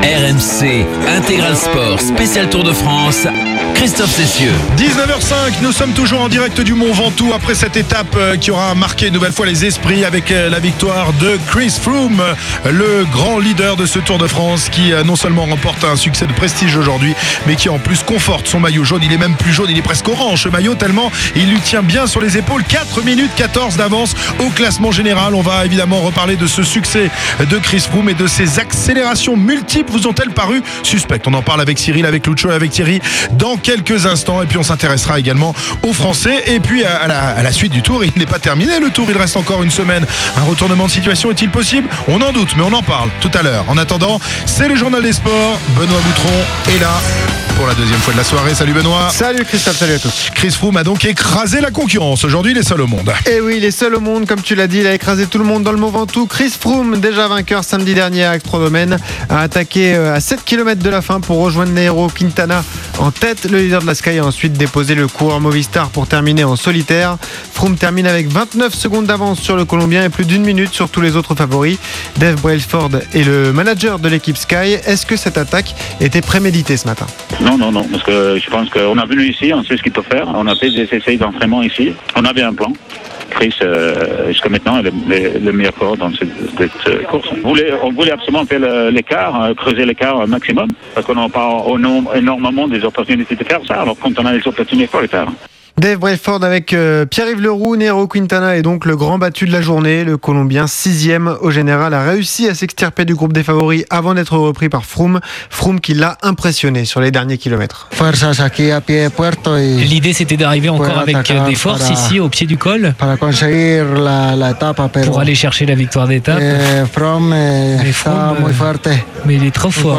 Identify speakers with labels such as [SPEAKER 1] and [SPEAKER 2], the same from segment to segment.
[SPEAKER 1] RMC Intégral Sport spécial Tour de France, Christophe Cessieux.
[SPEAKER 2] 19h05, nous sommes toujours en direct du Mont Ventoux après cette étape qui aura marqué une nouvelle fois les esprits avec la victoire de Chris Froome, le grand leader de ce Tour de France qui non seulement remporte un succès de prestige aujourd'hui, mais qui en plus conforte son maillot jaune. Il est même plus jaune, il est presque orange ce maillot tellement il lui tient bien sur les épaules. 4 minutes 14 d'avance au classement général. On va évidemment reparler de ce succès de Chris Froome et de ses accélérations multiples. Vous ont-elles paru suspectes? On en parle avec Cyril, avec Lucho et avec Thierry dans quelques instants. Et puis on s'intéressera également aux Français. Et puis à la suite du Tour, il n'est pas terminé le Tour, il reste encore une semaine. Un retournement de situation est-il possible? On en doute, mais on en parle tout à l'heure. En attendant, c'est le journal des sports. Benoît Boutron est là pour la deuxième fois de la soirée. Salut Benoît.
[SPEAKER 3] Salut Christophe, salut à tous.
[SPEAKER 2] Chris Froome a donc écrasé la concurrence. Aujourd'hui, il est seul au monde.
[SPEAKER 3] Et oui, il est seul au monde, comme tu l'as dit, il a écrasé tout le monde dans le Mont Ventoux. Chris Froome, déjà vainqueur samedi dernier à Aix-Trois-Domaines, a attaqué à 7 km de la fin pour rejoindre Nairo Quintana en tête. Le leader de la Sky a ensuite déposé le coureur Movistar pour terminer en solitaire. Froome termine avec 29 secondes d'avance sur le Colombien et plus d'une minute sur tous les autres favoris. Dave Brailsford est le manager de l'équipe Sky. Est-ce que cette attaque était préméditée ce matin?
[SPEAKER 4] Non, parce que je pense qu'on est venu ici, on sait ce qu'il peut faire, on a fait des essais d'entraînement ici, on avait un plan. Chris, jusqu'à maintenant, est le meilleur coureur dans cette course. On voulait absolument faire l'écart, creuser l'écart au maximum, parce qu'on n'a pas énormément des opportunités de faire ça, alors quand on a les opportunités, il faut les faire.
[SPEAKER 3] Dave Brailsford avec Pierre-Yves Leroux. Nairo Quintana est donc le grand battu de la journée. Le Colombien 6e au général a réussi à s'extirper du groupe des favoris avant d'être repris par Froome. Froome qui l'a impressionné sur les derniers kilomètres.
[SPEAKER 5] L'idée c'était d'arriver encore avec des forces ici au pied du col pour aller chercher la victoire d'étape. Mais Froome, mais il est trop fort.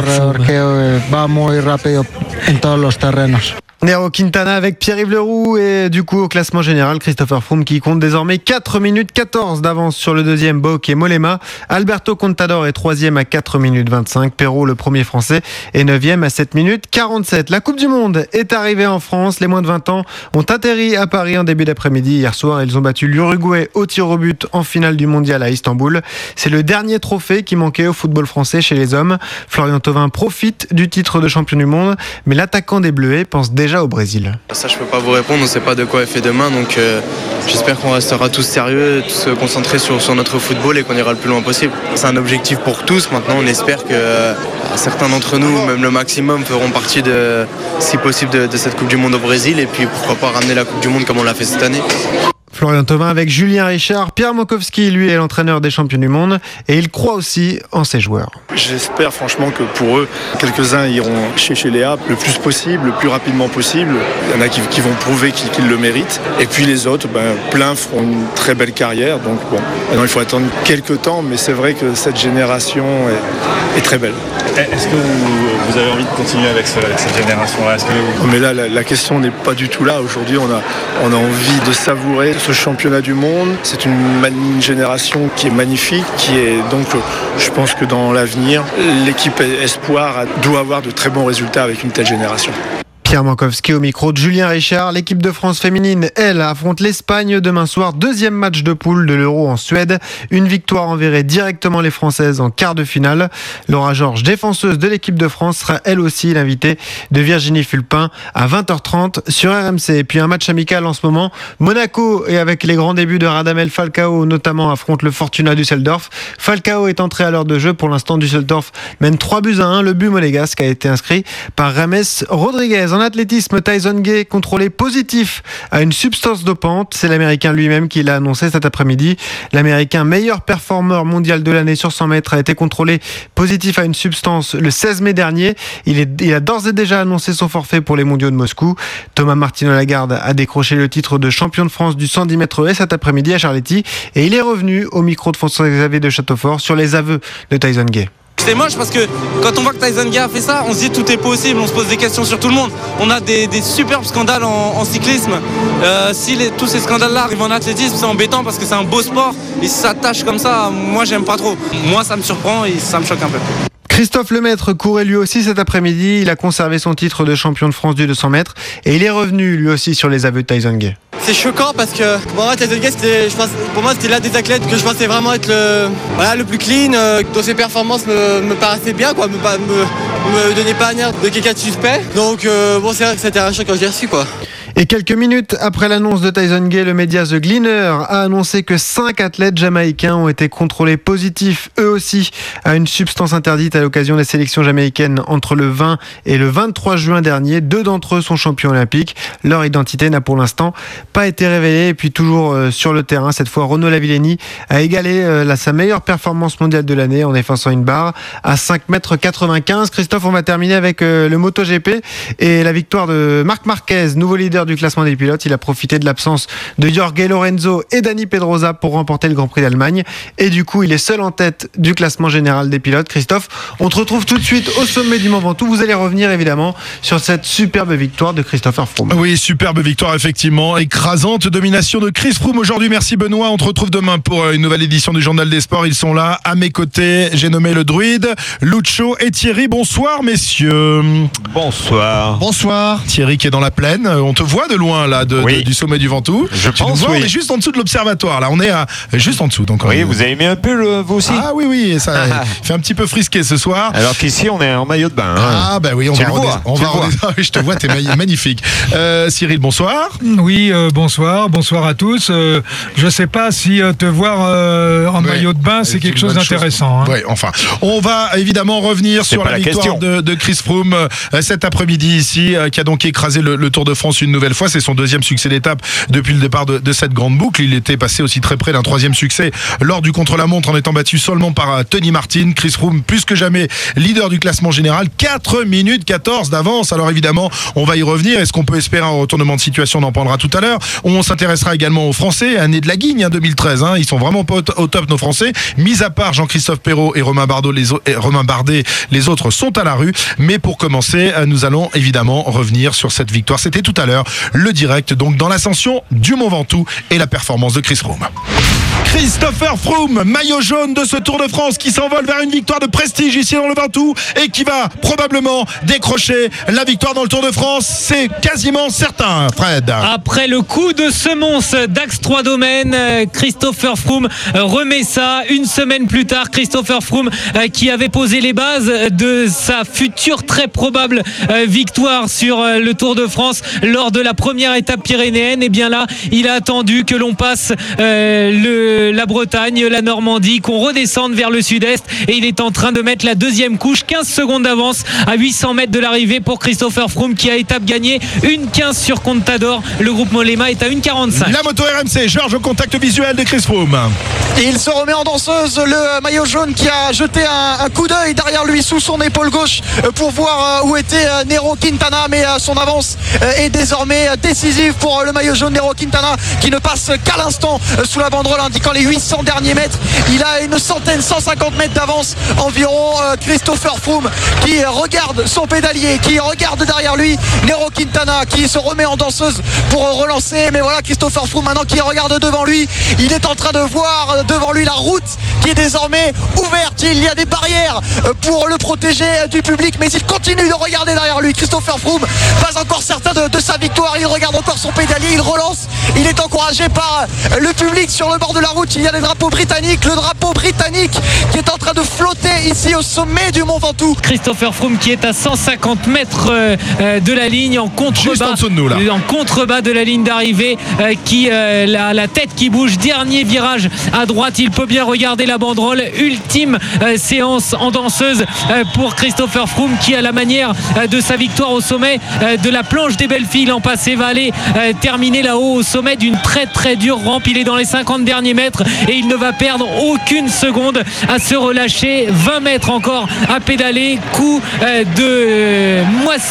[SPEAKER 3] Nairo Quintana avec Pierre-Yves Leroux et du coup au classement général, Christopher Froome qui compte désormais 4 minutes 14 d'avance sur le deuxième Bauke et Mollema. Alberto Contador est 3e à 4 minutes 25. Perrault, le premier français, est 9e à 7 minutes 47. La Coupe du Monde est arrivée en France. Les moins de 20 ans ont atterri à Paris en début d'après-midi. Hier soir, ils ont battu l'Uruguay au tir au but en finale du mondial à Istanbul. C'est le dernier trophée qui manquait au football français chez les hommes. Florian Thauvin profite du titre de champion du monde, mais l'attaquant des Bleuets pense déjà au Brésil.
[SPEAKER 6] Ça, je peux pas vous répondre, on ne sait pas de quoi est fait demain, donc j'espère qu'on restera tous sérieux, tous se concentrer sur notre football et qu'on ira le plus loin possible. C'est un objectif pour tous. Maintenant, on espère que certains d'entre nous, même le maximum, feront partie si possible de cette Coupe du Monde au Brésil et puis pourquoi pas ramener la Coupe du Monde comme on l'a fait cette année.
[SPEAKER 3] Florian Thauvin avec Julien Richard. Pierre Mokowski, lui, est l'entraîneur des champions du monde et il croit aussi en ses joueurs.
[SPEAKER 7] J'espère franchement que pour eux, quelques-uns iront chez Léa le plus possible, le plus rapidement possible. Il y en a qui vont prouver qu'ils le méritent. Et puis les autres, plein feront une très belle carrière. Donc bon, maintenant il faut attendre quelques temps, mais c'est vrai que cette génération est très belle.
[SPEAKER 8] Est-ce que vous avez envie de continuer avec cette génération-là?
[SPEAKER 7] Mais là, la question n'est pas du tout là. Aujourd'hui, on a envie de savourer ce championnat du monde. C'est une génération qui est magnifique, qui est donc, je pense que dans l'avenir, l'équipe Espoir doit avoir de très bons résultats avec une telle génération.
[SPEAKER 3] Pierre Mokowski au micro de Julien Richard. L'équipe de France féminine, elle, affronte l'Espagne demain soir. Deuxième match de poule de l'Euro en Suède. Une victoire enverrait directement les Françaises en quart de finale. Laura Georges, défenseuse de l'équipe de France, sera elle aussi l'invitée de Virginie Fulpin à 20h30 sur RMC. Et puis un match amical en ce moment. Monaco, et avec les grands débuts de Radamel Falcao notamment, affronte le Fortuna Düsseldorf. Falcao est entré à l'heure de jeu. Pour l'instant, Düsseldorf mène 3-1. Le but monégasque a été inscrit par James Rodriguez. En athlétisme, Tyson Gay contrôlé positif à une substance dopante. C'est l'Américain lui-même qui l'a annoncé cet après-midi. L'Américain meilleur performeur mondial de l'année sur 100 mètres a été contrôlé positif à une substance le 16 mai dernier. Il a d'ores et déjà annoncé son forfait pour les mondiaux de Moscou. Thomas Martino-Lagarde a décroché le titre de champion de France du 110 mètres haies cet après-midi à Charletti et il est revenu au micro de François-Xavier de Châteaufort sur les aveux de Tyson Gay.
[SPEAKER 9] C'est moche parce que quand on voit que Tyson Gay a fait ça, on se dit tout est possible, on se pose des questions sur tout le monde. On a des superbes scandales en cyclisme. Si tous ces scandales-là arrivent en athlétisme, c'est embêtant parce que c'est un beau sport et si ça tâche comme ça, moi j'aime pas trop. Moi ça me surprend et ça me choque un peu.
[SPEAKER 3] Christophe Lemaître courait lui aussi cet après-midi. Il a conservé son titre de champion de France du 200 mètres et il est revenu lui aussi sur les aveux de Tyson Gay.
[SPEAKER 10] C'est choquant parce que pour moi Tyson Gay pour moi c'était l'un des athlètes que je pensais vraiment être le plus clean, dont ses performances me paraissaient bien, quoi, me donnaient pas un air de quelqu'un de suspect. Donc c'est vrai que c'était un choc quand je l'ai reçu, quoi.
[SPEAKER 3] Et quelques minutes après l'annonce de Tyson Gay, le média The Gleaner a annoncé que 5 athlètes jamaïcains ont été contrôlés positifs, eux aussi, à une substance interdite à l'occasion des sélections jamaïcaines entre le 20 et le 23 juin dernier. 2 d'entre eux sont champions olympiques. Leur identité n'a pour l'instant pas été révélée. Et puis toujours sur le terrain, cette fois, Renaud Lavillenie a égalé sa meilleure performance mondiale de l'année en effaçant une barre à 5,95 m. Christophe, on va terminer avec le MotoGP et la victoire de Marc Marquez, nouveau leader du classement des pilotes. Il a profité de l'absence de Jorge Lorenzo et Dani Pedrosa pour remporter le Grand Prix d'Allemagne et du coup il est seul en tête du classement général des pilotes. Christophe, on te retrouve tout de suite au sommet du Mont Ventoux. Vous allez revenir évidemment sur cette superbe victoire de Christopher Froome.
[SPEAKER 2] Oui, superbe victoire effectivement, écrasante domination de Chris Froome aujourd'hui. Merci Benoît, on te retrouve demain pour une nouvelle édition du Journal des Sports. Ils sont là à mes côtés, j'ai nommé le druide, Lucho et Thierry. Bonsoir messieurs.
[SPEAKER 11] Bonsoir.
[SPEAKER 2] Bonsoir. Thierry qui est dans la plaine, on te voit de loin là du sommet du Ventoux.
[SPEAKER 11] Je pense,
[SPEAKER 2] on est juste en dessous de l'observatoire là, on est juste en dessous. Donc
[SPEAKER 11] vous avez mis un pull vous aussi.
[SPEAKER 2] Ah oui, ça fait un petit peu frisqué ce soir.
[SPEAKER 11] Alors qu'ici on est en maillot de bain.
[SPEAKER 2] Ah bah oui, on va je te vois, t'es magnifique. Cyril, bonsoir.
[SPEAKER 12] Oui, bonsoir à tous. Je sais pas si te voir en maillot de bain c'est quelque chose d'intéressant.
[SPEAKER 2] Oui, enfin, on va évidemment revenir sur la victoire de Chris Froome cet après-midi ici, qui a donc écrasé le Tour de France une nouvelle fois. C'est son 2e succès d'étape depuis le départ de cette grande boucle. Il était passé aussi très près d'un 3e succès lors du contre-la-montre en étant battu seulement par Tony Martin. Chris Froome plus que jamais leader du classement général, 4 minutes 14 d'avance. Alors évidemment on va y revenir. Est-ce qu'on peut espérer un retournement de situation? On en parlera tout à l'heure. On s'intéressera également aux Français, année de la Guigne 2013. Ils sont vraiment pas au top nos Français, mis à part Jean-Christophe Perrault et Romain Bardet, les autres sont à la rue. Mais pour commencer, nous allons évidemment revenir sur cette victoire. C'était tout à l'heure le direct donc dans l'ascension du Mont Ventoux et la performance de Chris Froome. Christopher Froome, maillot jaune de ce Tour de France qui s'envole vers une victoire de prestige ici dans le Ventoux et qui va probablement décrocher la victoire dans le Tour de France. C'est quasiment certain, Fred.
[SPEAKER 13] Après le coup de semonce d'Axe 3 Domaines, Christopher Froome remet ça une semaine plus tard. Christopher Froome qui avait posé les bases de sa future très probable victoire sur le Tour de France lors de la première étape pyrénéenne. Et bien là, il a attendu que l'on passe la Bretagne, la Normandie, qu'on redescende vers le sud-est et il est en train de mettre la 2e couche, 15 secondes d'avance à 800 mètres de l'arrivée pour Christopher Froome qui a étape gagnée, 1,15 sur Contador. Le groupe Mollema est à 1,45.
[SPEAKER 2] La moto RMC, Georges au contact visuel de Chris Froome.
[SPEAKER 14] Et il se remet en danseuse, le maillot jaune qui a jeté un coup d'œil derrière lui sous son épaule gauche pour voir où était Nairo Quintana, mais son avance est désormais décisive pour le maillot jaune. Nairo Quintana qui ne passe qu'à l'instant sous la banderole indiquant les 800 derniers mètres. Il a une centaine, 150 mètres d'avance environ. Christopher Froome qui regarde son pédalier, qui regarde derrière lui Nairo Quintana qui se remet en danseuse pour relancer. Mais voilà, Christopher Froome maintenant qui regarde devant lui. Il est en train de voir devant lui la route qui est désormais ouverte. Il y a des barrières pour le protéger du public, mais il continue de regarder derrière lui. Christopher Froome, pas encore certain de sa victoire. Il regarde encore son pédalier, il relance. Il est encouragé par le public sur le bord de la route. Il y a des drapeaux britanniques, le drapeau britannique qui est en train de flotter ici au sommet du Mont Ventoux.
[SPEAKER 13] Christopher Froome qui est à 150 mètres de la ligne en contrebas, en contrebas de la ligne d'arrivée, qui la tête qui bouge, dernier virage à droite. Il peut bien regarder la banderole. Ultime séance en danseuse pour Christopher Froome qui, à la manière de sa victoire au sommet de la planche des Belles Filles l'an passé, va aller terminer là-haut au sommet d'une très très dure rampe. Il est dans les 50 derniers mètres et il ne va perdre aucune seconde à se relâcher. 20 mètres encore à pédaler. Coup de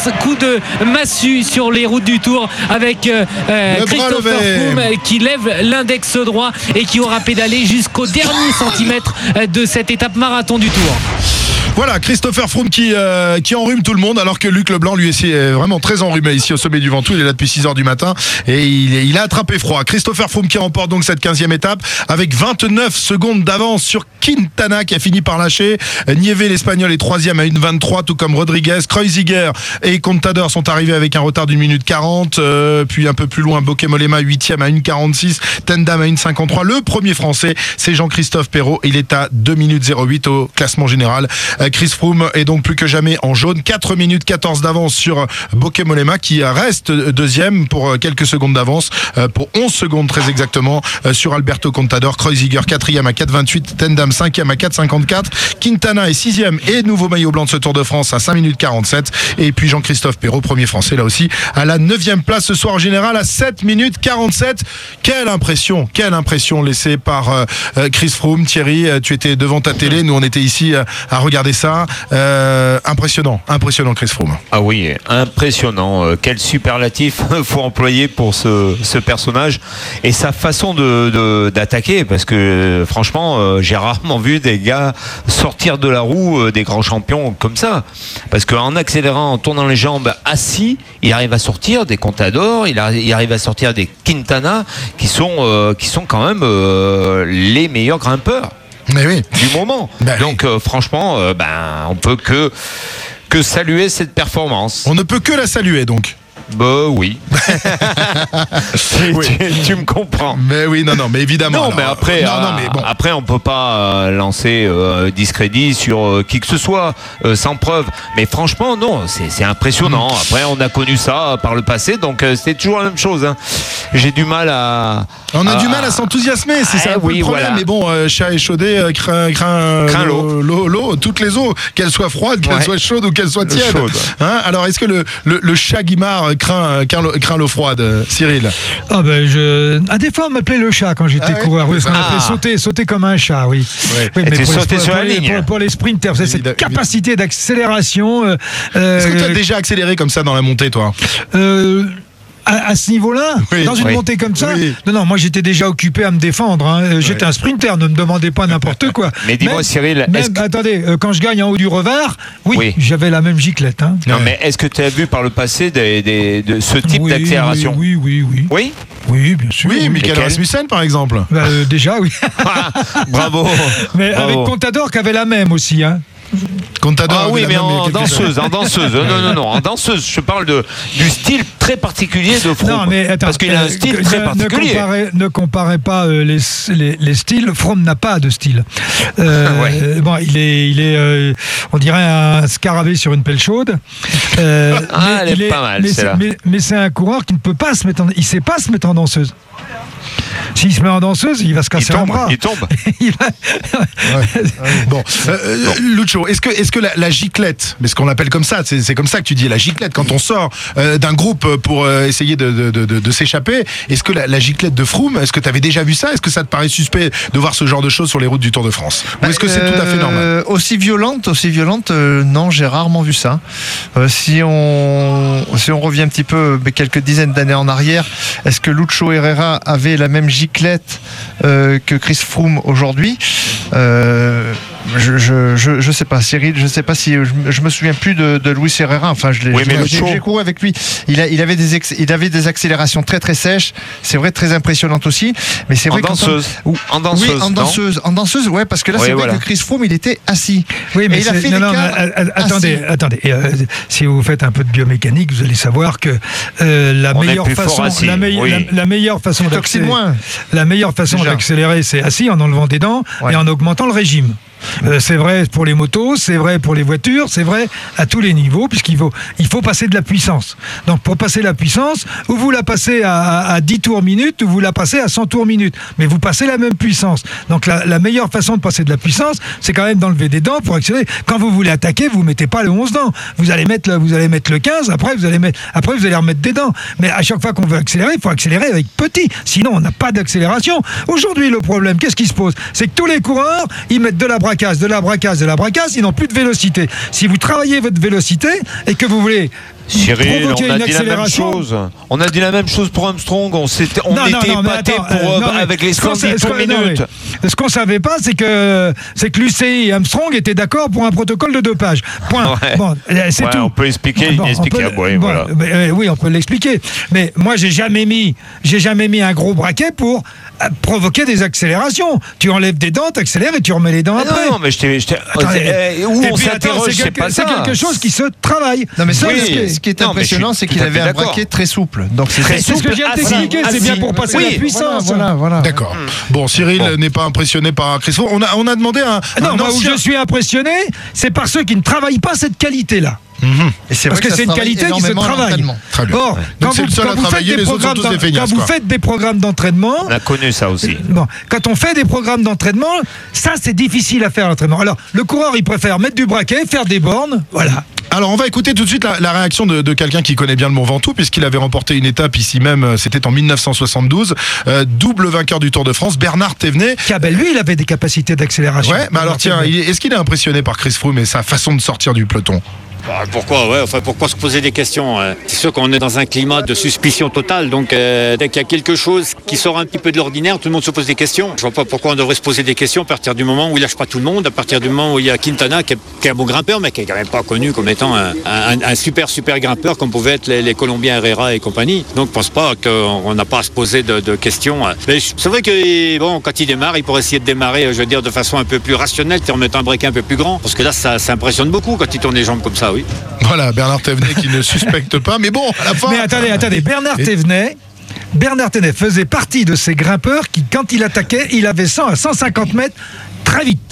[SPEAKER 13] massue sur les routes du Tour avec Christopher Froome qui lève l'index droit et qui aura pédalé jusqu'au dernier centimètre de cette étape marathon du Tour.
[SPEAKER 2] Voilà, Christopher Froome qui enrhume tout le monde, alors que Luc Leblanc, lui, est vraiment très enrhumé ici au sommet du Ventoux. Il est là depuis 6h du matin et il a attrapé froid. Christopher Froome qui remporte donc cette 15e étape avec 29 secondes d'avance sur Quintana qui a fini par lâcher. Nieve, l'Espagnol, est 3e à 1,23, tout comme Rodriguez. Kreuziger et Contador sont arrivés avec un retard d'1 minute 40. Puis un peu plus loin, Bokeh-Mollema 8e à 1,46. Tendam à 1,53. Le premier français, c'est Jean-Christophe Perrault. Il est à 2 minutes 08 au classement général. Chris Froome est donc plus que jamais en jaune. 4 minutes 14 d'avance sur Bokeh-Mollema qui reste deuxième pour quelques secondes d'avance, pour 11 secondes très exactement, sur Alberto Contador. Kreuziger 4e à 4,28. Tendam 5e à 4,54. Quintana est 6e et nouveau maillot blanc de ce Tour de France à 5 minutes 47. Et puis Jean-Christophe Perrault, premier français là aussi, à la 9e place ce soir au général à 7 minutes 47. Quelle impression laissée par Chris Froome. Thierry, tu étais devant ta télé, nous on était ici à regarder ça. Impressionnant Chris Froome.
[SPEAKER 11] Ah oui, impressionnant. Quel superlatif faut employer pour ce personnage et sa façon d'attaquer, parce que franchement, j'ai rarement vu des gars sortir de la roue des grands champions comme ça. Parce qu'en accélérant, en tournant les jambes assis, il arrive à sortir des Contador, il arrive à sortir des Quintana qui sont quand même les meilleurs grimpeurs.
[SPEAKER 2] Mais oui.
[SPEAKER 11] Du moment. Donc franchement, on peut que saluer cette performance.
[SPEAKER 2] On ne peut que la saluer donc.
[SPEAKER 11] Oui. Tu me comprends.
[SPEAKER 2] Mais oui, non, mais évidemment.
[SPEAKER 11] Non,
[SPEAKER 2] alors,
[SPEAKER 11] mais après,
[SPEAKER 2] mais bon.
[SPEAKER 11] après, on peut pas lancer discrédit sur qui que ce soit sans preuve. Mais franchement, non, c'est impressionnant. Après, on a connu ça par le passé, donc c'est toujours la même chose. Hein. J'ai du mal à.
[SPEAKER 2] On a du mal à s'enthousiasmer, c'est ça le problème. Voilà. Mais bon, chat échaudé craint l'eau, toutes les eaux, qu'elles soient froides, qu'elles soient chaudes ou qu'elles soient tièdes. Hein, alors, est-ce que le chat Guimard craint l'eau froide, Cyril?
[SPEAKER 12] Des fois on m'appelait le chat quand j'étais coureur. Oui, on m'appelait sauter comme un chat, oui.
[SPEAKER 11] Oui, mais sauter sur la ligne.
[SPEAKER 12] Pour les sprinters, c'est cette capacité d'accélération.
[SPEAKER 2] Est-ce que tu as déjà accéléré comme ça dans la montée, toi?
[SPEAKER 12] À ce niveau-là, dans une montée comme ça, non, moi j'étais déjà occupé à me défendre. Hein. J'étais un sprinter, ne me demandez pas n'importe quoi.
[SPEAKER 11] Mais dis-moi, Cyril,
[SPEAKER 12] attendez, quand je gagne en haut du revers, j'avais la même giclette. Hein.
[SPEAKER 11] Non, mais est-ce que tu as vu par le passé de ce type d'accélération?
[SPEAKER 12] Oui. Oui, bien sûr.
[SPEAKER 2] Oui, Michael Rasmussen, par exemple.
[SPEAKER 12] Déjà, oui.
[SPEAKER 11] Bravo.
[SPEAKER 12] Mais avec Contador qui avait la même aussi. Hein.
[SPEAKER 2] Contador,
[SPEAKER 11] mais en danseuse. Non, en danseuse. Je parle du style très particulier de Froome.
[SPEAKER 12] Non, mais attends,
[SPEAKER 11] parce qu'il a un style très particulier.
[SPEAKER 12] Ne comparez pas les styles. Froome n'a pas de style. Bon, il est on dirait un scarabée sur une pelle chaude.
[SPEAKER 11] Elle est pas mal, celle-là.
[SPEAKER 12] Mais c'est un coureur qui ne peut pas se mettre il sait pas se mettre en danseuse. S'il se met en danseuse, il va se casser un bras.
[SPEAKER 11] Il tombe.
[SPEAKER 2] Bon, Lucho, est-ce que la giclette, mais ce qu'on appelle comme ça, c'est comme ça que tu dis la giclette quand on sort d'un groupe pour essayer de s'échapper, est-ce que la giclette de Froome, est-ce que tu avais déjà vu ça? Est-ce que ça te paraît suspect de voir ce genre de choses sur les routes du Tour de France? Ou est-ce que c'est tout à fait normal?
[SPEAKER 14] Aussi violente, non, j'ai rarement vu ça. Si on revient un petit peu, quelques dizaines d'années en arrière, est-ce que Lucho Herrera avait la même giclette que Chris Froome aujourd'hui? Je sais pas, Cyril, je sais pas si je me souviens plus de Luis Herrera. Enfin, j'ai couru avec lui. Il avait des accélérations très très sèches. C'est vrai, très impressionnantes aussi. Mais c'est vrai
[SPEAKER 11] en danseuse,
[SPEAKER 14] en danseuse, ouais, parce que là c'est vrai que Chris Froome il était assis.
[SPEAKER 12] Oui, mais il a fait attendez. Si vous faites un peu de biomécanique, vous allez savoir que la meilleure façon d'accélérer, c'est assis en enlevant des dents et en augmentant le régime. C'est vrai pour les motos, c'est vrai pour les voitures, c'est vrai à tous les niveaux, puisqu'il faut passer de la puissance. Donc pour passer la puissance, ou vous la passez à 10 tours minute, ou vous la passez à 100 tours minute. Mais vous passez la même puissance. Donc la meilleure façon de passer de la puissance, c'est quand même d'enlever des dents pour accélérer. Quand vous voulez attaquer, vous mettez pas le 11 dents. Vous allez mettre le 15, après vous allez remettre des dents. Mais à chaque fois qu'on veut accélérer, il faut accélérer avec petit. Sinon, on n'a pas d'accélération. Aujourd'hui, le problème, qu'est-ce qui se pose? C'est que tous les coureurs, ils mettent de la braquasse, ils n'ont plus de vélocité. Si vous travaillez votre vélocité et que vous voulez
[SPEAKER 11] Cyril,
[SPEAKER 12] provoquer
[SPEAKER 11] on a
[SPEAKER 12] une
[SPEAKER 11] dit la même
[SPEAKER 12] accélération.
[SPEAKER 11] chose. On a dit la même chose pour Armstrong. On était épaté avec les 110 minutes.
[SPEAKER 12] Ce qu'on savait pas, c'est que l'UCI et Armstrong étaient d'accord pour un protocole de dopage. Point.
[SPEAKER 11] Ouais.
[SPEAKER 12] Bon, c'est
[SPEAKER 11] Ouais,
[SPEAKER 12] tout.
[SPEAKER 11] on peut expliquer, inexplicable. Voilà.
[SPEAKER 12] Oui, on peut l'expliquer. Mais moi, j'ai jamais mis un gros braquet pour provoquer des accélérations. Tu enlèves des dents, t'accélères et tu remets les dents après.
[SPEAKER 11] Non, mais où on s'interroge, c'est pas ça.
[SPEAKER 12] C'est quelque chose qui se travaille.
[SPEAKER 3] Non, mais ça,
[SPEAKER 11] Oui.
[SPEAKER 3] ce qui est
[SPEAKER 11] Non, mais
[SPEAKER 3] impressionnant, c'est qu'il avait un braquet très souple. Donc c'est
[SPEAKER 11] Très
[SPEAKER 12] C'est ce que je viens de t'expliquer, c'est bien pour passer la puissance.
[SPEAKER 3] Voilà.
[SPEAKER 2] D'accord. Bon, Cyril n'est pas impressionné par Chris Froome. On a demandé un
[SPEAKER 12] Moi, où
[SPEAKER 2] ancien...
[SPEAKER 12] je suis impressionné, c'est par ceux qui ne travaillent pas cette qualité-là.
[SPEAKER 3] Et c'est
[SPEAKER 12] Parce
[SPEAKER 3] vrai
[SPEAKER 12] que c'est une qualité qui se travaille.
[SPEAKER 2] Très bien.
[SPEAKER 12] Or,
[SPEAKER 2] Donc c'est le seul à travailler, les autres sont tous des feignasses.
[SPEAKER 12] quand vous faites des programmes d'entraînement,
[SPEAKER 11] On a connu ça aussi.
[SPEAKER 12] quand on fait des programmes d'entraînement, ça c'est difficile à faire l'entraînement. Alors le coureur il préfère mettre du braquet, faire des bornes, voilà.
[SPEAKER 2] Alors on va écouter tout de suite la réaction de quelqu'un qui connaît bien le Mont Ventoux, puisqu'il avait remporté une étape ici même, c'était en 1972, double vainqueur du Tour de France, Bernard Thévenet.
[SPEAKER 12] Lui il avait des capacités d'accélération.
[SPEAKER 2] Ouais, mais alors tiens, est-ce qu'il est impressionné par Chris Froome et sa façon de sortir du peloton?
[SPEAKER 15] Pourquoi se poser des questions? C'est sûr qu'on est dans un climat de suspicion totale, donc dès qu'il y a quelque chose qui sort un petit peu de l'ordinaire, tout le monde se pose des questions. Je vois pas pourquoi on devrait se poser des questions à partir du moment où il lâche pas tout le monde, à partir du moment où il y a Quintana qui est un bon grimpeur, mais qui est quand même pas connu comme étant un super grimpeur comme pouvaient être les Colombiens Herrera et compagnie. Donc je pense pas qu'on n'a pas à se poser de questions. Mais c'est vrai que quand il démarre, il pourrait essayer de démarrer, je veux dire, de façon un peu plus rationnelle, en mettant un break un peu plus grand, parce que là ça impressionne beaucoup quand il tourne les jambes comme ça. Oui.
[SPEAKER 2] Voilà, Bernard Thévenet qui ne suspecte pas, mais bon, à la fin...
[SPEAKER 12] Mais attendez, Bernard Thévenet faisait partie de ces grimpeurs qui, quand il attaquait, il avait 100 à 150 mètres très vite.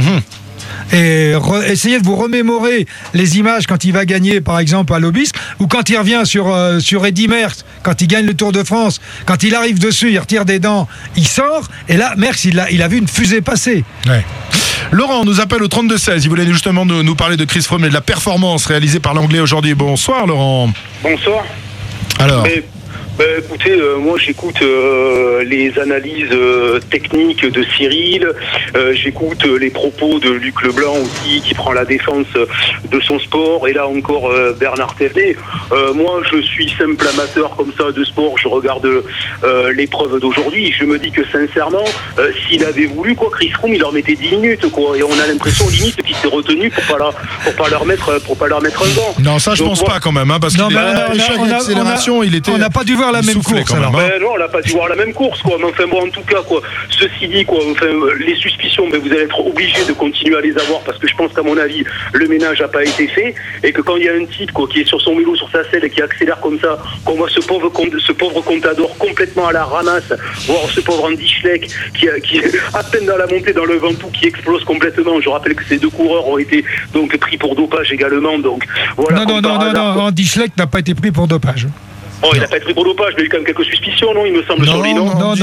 [SPEAKER 12] Et essayez de vous remémorer les images quand il va gagner, par exemple, à l'Aubisque, ou quand il revient sur Eddy Merckx, quand il gagne le Tour de France, quand il arrive dessus, il retire des dents, il sort, et là, Merckx, il a vu une fusée passer.
[SPEAKER 2] Ouais. Laurent nous appelle au 32-16. Il voulait justement nous parler de Chris Froome et de la performance réalisée par l'Anglais aujourd'hui. Bonsoir Laurent.
[SPEAKER 16] Bonsoir.
[SPEAKER 2] Alors
[SPEAKER 16] écoutez, moi j'écoute les analyses techniques de Cyril, j'écoute les propos de Luc Leblanc aussi qui prend la défense de son sport, et là encore Bernard Thévenet. Moi je suis simple amateur comme ça de sport, je regarde l'épreuve d'aujourd'hui, je me dis que sincèrement s'il avait voulu Chris Froome il leur mettait 10 minutes et on a l'impression limite qu'il s'est retenu pour pas leur mettre un vent.
[SPEAKER 2] Non, ça je pense pas quand même, parce qu'il chaque accélération il était...
[SPEAKER 12] On n'a pas dû voir la même course
[SPEAKER 2] quand même,
[SPEAKER 16] non, on n'a pas dû voir la même course, quoi. Mais enfin bon, en tout cas, quoi. Ceci dit, quoi. Enfin, les suspicions, mais vous allez être obligés de continuer à les avoir parce que je pense qu'à mon avis, le ménage n'a pas été fait et que quand il y a un type, quoi, qui est sur son vélo, sur sa selle et qui accélère comme ça, qu'on voit ce pauvre Contador complètement à la ramasse, voire ce pauvre Andy Schleck qui à peine dans la montée dans le Ventoux qui explose complètement. Je rappelle que ces deux coureurs ont été donc pris pour dopage également. Donc voilà.
[SPEAKER 12] Non, Andy Schleck n'a pas été pris pour dopage.
[SPEAKER 16] Oh, il n'a pas été pris pour dopage, mais il y a eu quand même quelques suspicions, non? Il me semble sur lui, non?
[SPEAKER 12] Non.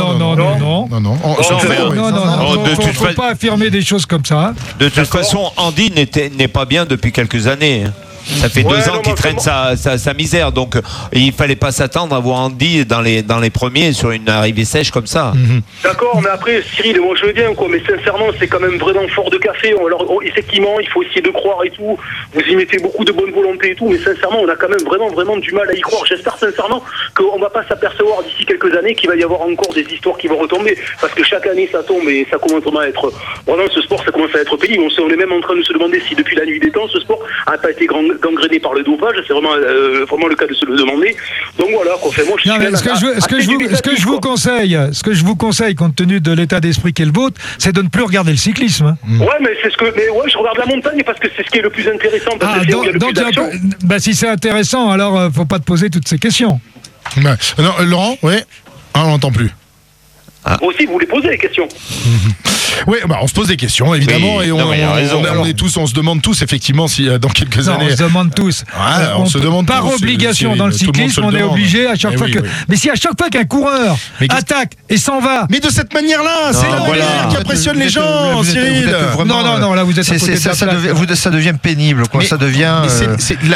[SPEAKER 12] Faut pas affirmer des choses comme ça.
[SPEAKER 11] De toute façon, Andy n'est pas bien depuis quelques années. Ça fait 2 ans qu'il traîne sa misère, donc il fallait pas s'attendre à voir Andy dans les premiers sur une arrivée sèche comme ça.
[SPEAKER 16] D'accord, mais après Cyril, moi je veux bien, quoi, mais sincèrement c'est quand même vraiment fort de café. Alors effectivement, il faut essayer de croire et tout. Vous y mettez beaucoup de bonne volonté et tout, mais sincèrement, on a quand même vraiment du mal à y croire. J'espère sincèrement qu'on va pas s'apercevoir d'ici quelques années qu'il va y avoir encore des histoires qui vont retomber, parce que chaque année ça tombe et ça commence vraiment à être vraiment ce sport, ça commence à être pénible. On est même en train de se demander si depuis la nuit des temps ce sport a pas été gangréné par le dopage, c'est vraiment le cas de se le demander. Donc voilà, quoi. Moi,
[SPEAKER 12] ce que je vous conseille, compte tenu de l'état d'esprit qu'est le vôtre, c'est de ne plus regarder le cyclisme.
[SPEAKER 16] Ouais, mais je regarde la montagne parce que c'est ce qui est le plus intéressant.
[SPEAKER 12] Si c'est intéressant, alors faut pas te poser toutes ces questions.
[SPEAKER 2] Ouais. Non, Laurent, oui, on n'entend plus.
[SPEAKER 16] Aussi, vous voulez poser des questions.
[SPEAKER 2] Oui, on se pose des questions, évidemment, et on se demande tous, effectivement, si dans quelques années...
[SPEAKER 12] On se demande tous.
[SPEAKER 2] On se demande
[SPEAKER 12] par
[SPEAKER 2] tous,
[SPEAKER 12] obligation, dans le cyclisme, on est obligé à chaque fois que... Mais si à chaque fois qu'un coureur attaque et s'en va...
[SPEAKER 2] Mais de cette manière-là, c'est la manière qui impressionne les gens, Cyril.
[SPEAKER 12] Non, là, vous êtes à côté de la plaque.
[SPEAKER 3] Ça devient pénible, quoi. Ça devient...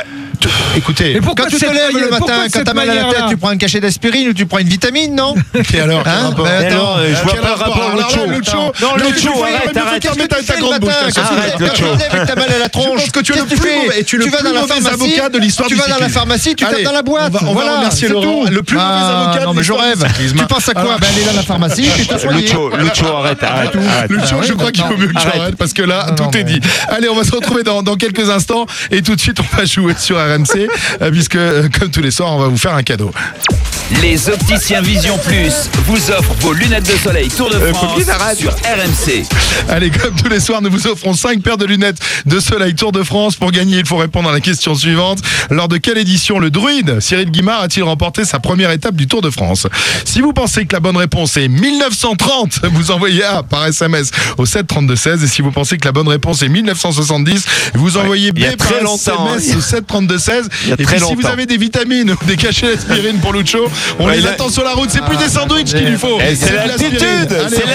[SPEAKER 2] Écoutez,
[SPEAKER 17] quand tu te lèves le matin, quand t'as mal à la tête, tu prends un cachet d'aspirine ou tu prends une vitamine, non?
[SPEAKER 2] Et alors,
[SPEAKER 11] je vois pas le rapport
[SPEAKER 2] Lucho.
[SPEAKER 11] Non, Lucho, arrête.
[SPEAKER 2] Ta grande bouche.
[SPEAKER 17] Arrête, Lucho. Quand t'as mal à la tronche,
[SPEAKER 2] je pense que tu es le plus mauvais, tu vas dans la pharmacie, avocat de l'histoire.
[SPEAKER 17] Tu vas dans la pharmacie, tu tapes dans la boîte.
[SPEAKER 2] On va remercier Laurent, le plus mauvais avocat.
[SPEAKER 17] Non mais je rêve. Tu penses à quoi? Aller dans la pharmacie, tu te soignes.
[SPEAKER 11] Lucho, arrête.
[SPEAKER 2] Lucho, je crois qu'il vaut mieux que tu arrêtes parce que là, tout est dit. Allez, on va se retrouver dans quelques instants et tout de suite, on va jouer sur RMC puisque, comme tous les soirs, on va vous faire un cadeau.
[SPEAKER 1] Les Opticiens Vision Plus vous offrent vos lunettes de soleil Tour de France sur RMC.
[SPEAKER 2] Allez, comme tous les soirs, nous vous offrons 5 paires de lunettes de soleil Tour de France. Pour gagner, il faut répondre à la question suivante. Lors de quelle édition le druide Cyril Guimard a-t-il remporté sa première étape du Tour de France? Si vous pensez que la bonne réponse est 1930, vous envoyez A par SMS au 732-16. Et si vous pensez que la bonne réponse est 1970, vous envoyez B par SMS au 732-16. Et puis si vous avez des vitamines ou des cachets d'aspirine pour Lucho, on les attend sur la route. C'est plus des sandwichs qu'il lui faut.
[SPEAKER 11] C'est l'altitude.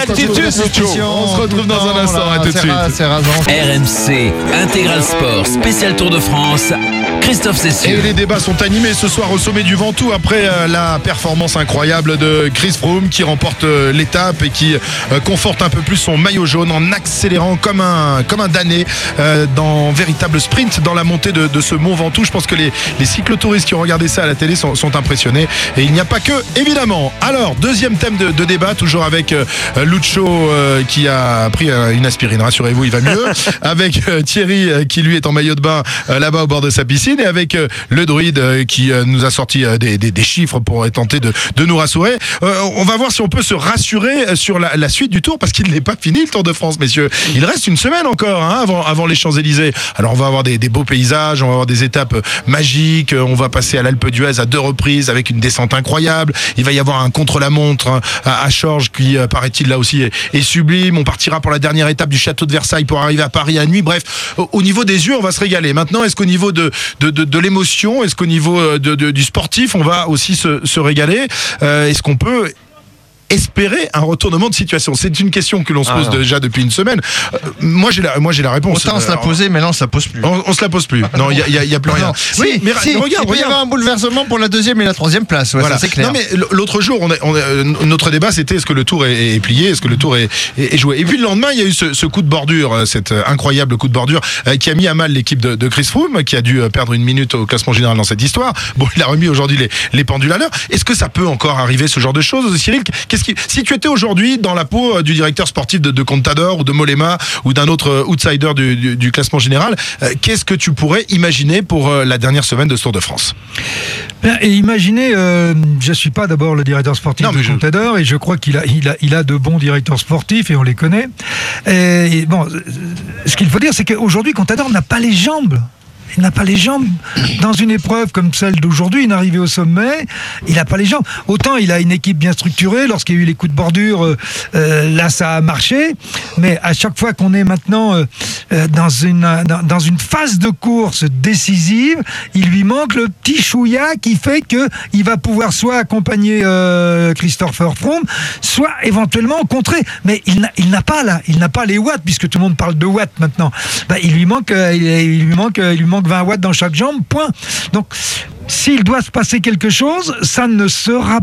[SPEAKER 2] On se retrouve dans un instant. À tout de suite.
[SPEAKER 1] RMC Intégral Sport spécial Tour de France. Christophe Cessieux.
[SPEAKER 2] Et les débats sont animés ce soir au sommet du Ventoux après la performance incroyable de Chris Froome qui remporte l'étape et qui conforte un peu plus son maillot jaune en accélérant comme un damné dans véritable sprint dans la montée de ce Mont Ventoux. Je pense que les cyclotouristes qui ont regardé ça à la télé sont impressionnés. Et il n'y a pas que, évidemment. Alors, deuxième thème de débat, toujours avec Lucho qui a pris une aspirine, rassurez-vous, il va mieux. Avec Thierry qui lui est en maillot de bain là-bas au bord de sa piscine. Et avec le druide qui nous a sorti des chiffres pour tenter de nous rassurer. On va voir si on peut se rassurer sur la suite du Tour, parce qu'il n'est pas fini le Tour de France, messieurs. Il reste une semaine encore avant les Champs-Élysées. Alors on va avoir des beaux paysages, on va avoir des étapes magiques, on va passer à l'Alpe d'Huez à 2 reprises avec une descente incroyable. Il va y avoir un contre-la-montre à Chorges qui, paraît-il, là aussi est sublime. On partira pour la dernière étape du château de Versailles pour arriver à Paris à nuit. Bref, au niveau des yeux, on va se régaler. Maintenant, est-ce qu'au niveau de l'émotion, est-ce qu'au niveau du sportif, on va aussi se régaler? Est-ce qu'on peut espérer un retournement de situation? C'est une question que l'on se pose déjà depuis une semaine. Moi j'ai la réponse.
[SPEAKER 17] Autant on se la posait, mais non, on se la pose plus.
[SPEAKER 2] On se la pose plus. Non, il y a plus rien.
[SPEAKER 17] Oui, mais regarde, il peut y avoir un bouleversement pour la 2e et la 3e place. Ouais, voilà. Ça, c'est clair.
[SPEAKER 2] Non, mais l'autre jour, notre débat, c'était est-ce que le Tour est plié, est-ce que le Tour est joué. Et puis le lendemain, il y a eu ce coup de bordure, cet incroyable coup de bordure qui a mis à mal l'équipe de Chris Froome, qui a dû perdre une minute au classement général dans cette histoire. Bon, il a remis aujourd'hui les pendules à l'heure. Est-ce que ça peut encore arriver, ce genre de choses, Cyril? Si tu étais aujourd'hui dans la peau du directeur sportif de Contador ou de Mollema ou d'un autre outsider du classement général, qu'est-ce que tu pourrais imaginer pour la dernière semaine de ce Tour de France?
[SPEAKER 12] Et imaginez, je suis pas d'abord le directeur sportif de Contador et je crois qu'il a de bons directeurs sportifs et on les connaît. Et bon, ce qu'il faut dire, c'est qu'aujourd'hui Contador n'a pas les jambes. Il n'a pas les jambes dans une épreuve comme celle d'aujourd'hui, une arrivée au sommet, il n'a pas les jambes. Autant il a une équipe bien structurée, lorsqu'il y a eu les coups de bordure, là ça a marché, mais à chaque fois qu'on est maintenant dans une phase de course décisive, il lui manque le petit chouïa qui fait qu'il va pouvoir soit accompagner Christopher Froome, soit éventuellement contrer. Mais il n'a pas les watts, puisque tout le monde parle de watts maintenant. Il lui manque 20 watts dans chaque jambe, point. Donc, s'il doit se passer quelque chose, ça ne sera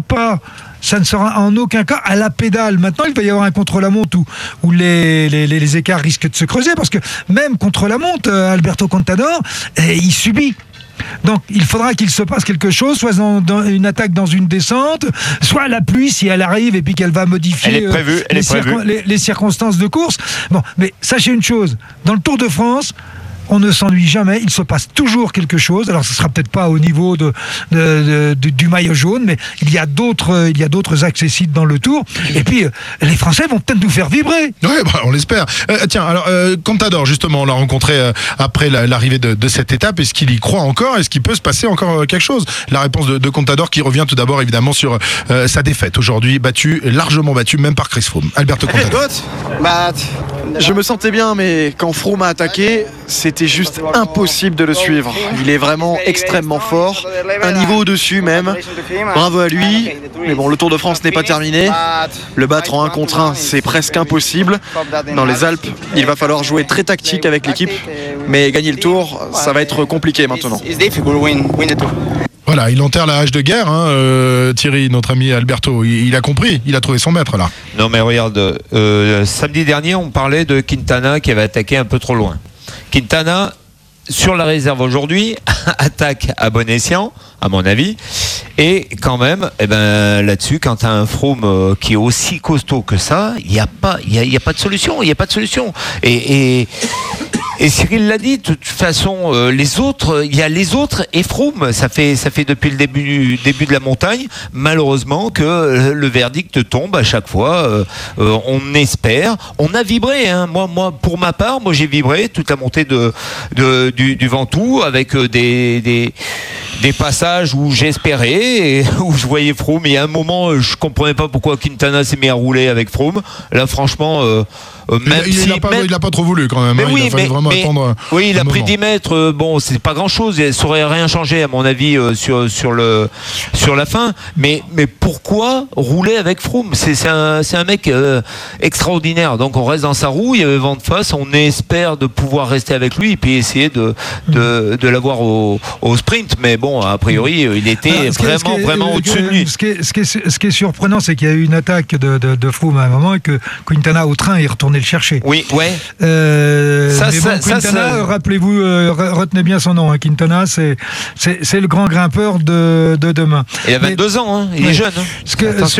[SPEAKER 12] en aucun cas à la pédale. Maintenant, il va y avoir un contre-la-montre où les écarts risquent de se creuser, parce que même contre-la-montre, Alberto Contador, il subit. Donc il faudra qu'il se passe quelque chose, soit dans une attaque dans une descente, soit la pluie si elle arrive et puis qu'elle va modifier les circonstances de course. Bon, mais sachez une chose, dans le Tour de France, on ne s'ennuie jamais, il se passe toujours quelque chose. Alors ce sera peut-être pas au niveau du maillot jaune, mais il y a d'autres accessibles dans le Tour. Et puis les Français vont peut-être nous faire vibrer.
[SPEAKER 2] Oui, on l'espère. Tiens, alors Contador, justement, on l'a rencontré après l'arrivée de cette étape. Est-ce qu'il y croit encore? Est-ce qu'il peut se passer encore quelque chose? La réponse de Contador qui revient tout d'abord évidemment sur sa défaite aujourd'hui, largement battue même par Chris Froome. Alberto Contador.
[SPEAKER 14] Je me sentais bien, mais quand Froome a attaqué, c'était c'était juste impossible de le suivre. Il est vraiment extrêmement fort, un niveau au-dessus même. Bravo à lui. Mais bon, le Tour de France n'est pas terminé. Le battre en 1 contre 1, c'est presque impossible. Dans les Alpes, il va falloir jouer très tactique avec l'équipe. Mais gagner le Tour, ça va être compliqué maintenant.
[SPEAKER 2] Voilà, il enterre la hache de guerre, hein, Thierry, notre ami Alberto. Il a compris, il a trouvé son maître là.
[SPEAKER 11] Non mais regarde, samedi dernier on parlait de Quintana qui avait attaqué un peu trop loin. Quintana, sur la réserve aujourd'hui, attaque à bon escient, à mon avis. Et quand même, là-dessus, quand tu as un Froome qui est aussi costaud que ça, il n'y a pas de solution. Il n'y a pas de solution. Et Cyril l'a dit, de toute façon, les autres, il y a les autres et Froome. Ça fait depuis le début de la montagne, malheureusement, que le verdict tombe à chaque fois. On espère. On a vibré. Hein. Moi, pour ma part, j'ai vibré toute la montée du Ventoux avec des passages où j'espérais et où je voyais Froome. Il y a un moment, je comprenais pas pourquoi Quintana s'est mis à rouler avec Froome. Là, franchement.
[SPEAKER 2] Il n'a pas trop voulu quand même.
[SPEAKER 11] Mais
[SPEAKER 2] hein,
[SPEAKER 11] oui,
[SPEAKER 2] il a fallu vraiment attendre.
[SPEAKER 11] Oui, il a pris 10 mètres. Bon, c'est pas grand chose. Ça aurait rien changé à mon avis sur la fin. Mais pourquoi rouler avec Froome ? C'est un mec extraordinaire. Donc on reste dans sa roue. Il y avait vent de face. On espère de pouvoir rester avec lui et puis essayer de l'avoir au sprint. Mais bon, a priori, il était vraiment au-dessus de lui.
[SPEAKER 12] Ce qui est surprenant, c'est qu'il y a eu une attaque de Froome à un moment et que Quintana au train est retourné le chercher.
[SPEAKER 11] Oui, ouais.
[SPEAKER 12] Quintana, rappelez-vous, retenez bien son nom. Hein, Quintana, c'est le grand grimpeur de demain.
[SPEAKER 11] Il a 22 ans, hein, il est jeune. Hein.
[SPEAKER 12] Ce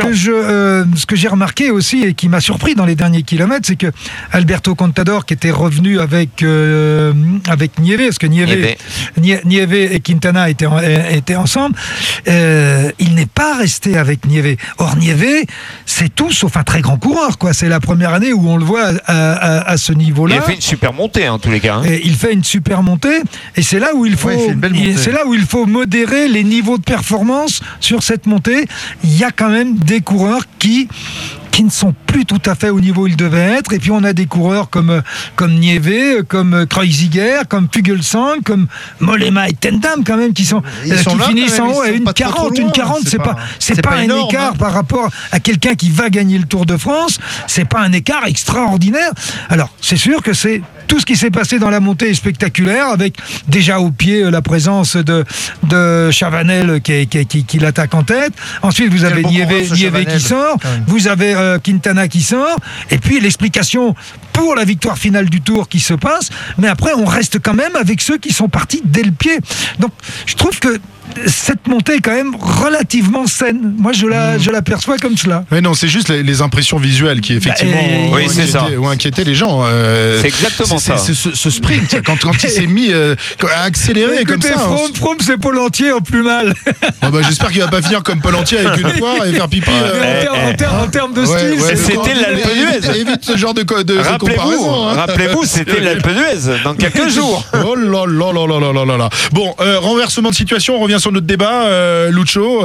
[SPEAKER 12] que j'ai remarqué aussi et qui m'a surpris dans les derniers kilomètres, c'est que Alberto Contador, qui était revenu avec Nieve, parce que Nieve et Quintana étaient ensemble, il n'est pas resté avec Nieve. Or, Nieve, c'est tout sauf un très grand coureur, quoi. C'est la première année où on le voit à ce niveau-là.
[SPEAKER 11] Il a fait une super montée en tous les cas. Hein.
[SPEAKER 12] Et il fait une super montée et c'est là où il faut modérer les niveaux de performance sur cette montée. Il y a quand même des coureurs qui ne sont plus tout à fait au niveau où ils devaient être. Et puis on a des coureurs comme Nieve, comme Kreuziger, comme Fuglsang, comme Mollema et Tendam quand même qui finissent en haut à une 40. Une 40, c'est pas un énorme, écart par rapport à quelqu'un qui va gagner le Tour de France. C'est pas un écart extraordinaire. Alors c'est sûr que c'est tout ce qui s'est passé dans la montée est spectaculaire, avec déjà au pied la présence de Chavanel qui l'attaque en tête. Ensuite, vous avez Nieve qui sort. Vous avez Quintana qui sort. Et puis, l'explication pour la victoire finale du Tour qui se passe. Mais après, on reste quand même avec ceux qui sont partis dès le pied. Donc, je trouve que cette montée est quand même relativement saine. Moi, je l'aperçois comme cela.
[SPEAKER 2] Mais non, c'est juste les impressions visuelles qui effectivement ont inquiété les gens.
[SPEAKER 11] C'est exactement ça.
[SPEAKER 2] C'est ce sprint quand il s'est mis à accélérer comme ça.
[SPEAKER 12] Froome, c'est Paul Entier en plus mal.
[SPEAKER 2] J'espère qu'il va pas finir comme Paul Entier avec une poire et faire pipi.
[SPEAKER 12] En termes de style,
[SPEAKER 11] c'était l'Alpe d'Huez.
[SPEAKER 2] Évite ce genre de comparaison.
[SPEAKER 11] Rappelez-vous, c'était l'Alpe d'Huez dans quelques jours.
[SPEAKER 2] Oh là là là là là là là. Bon, renversement de situation. On revient sur notre débat, Lucho.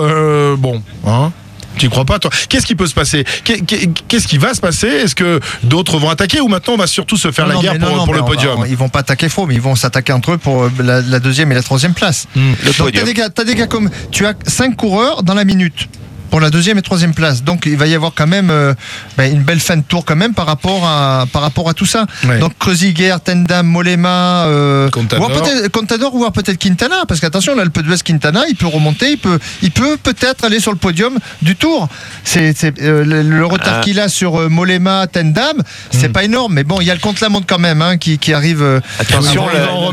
[SPEAKER 2] Tu crois pas, toi? Qu'est-ce qui peut se passer? Qu'est-ce qui va se passer? Est-ce que d'autres vont attaquer ou maintenant on va surtout se faire la guerre pour le podium?
[SPEAKER 17] Ils vont pas attaquer Froome, ils vont s'attaquer entre eux pour la deuxième et la troisième place. Donc t'as des gars comme tu as 5 coureurs dans la minute pour la deuxième et troisième place. Donc il va y avoir quand même une belle fin de tour quand même par rapport à tout ça. Ouais. Donc Kreuziger, Tendam, Mollema, Contador, voire peut-être Quintana, parce qu'attention, l'Alpe d'Huez Quintana, il peut remonter, il peut peut-être aller sur le podium du Tour. C'est le retard qu'il a sur Mollema, Tendam, c'est pas énorme, mais bon, il y a le contre-la-montre quand même qui arrive.
[SPEAKER 11] Attention,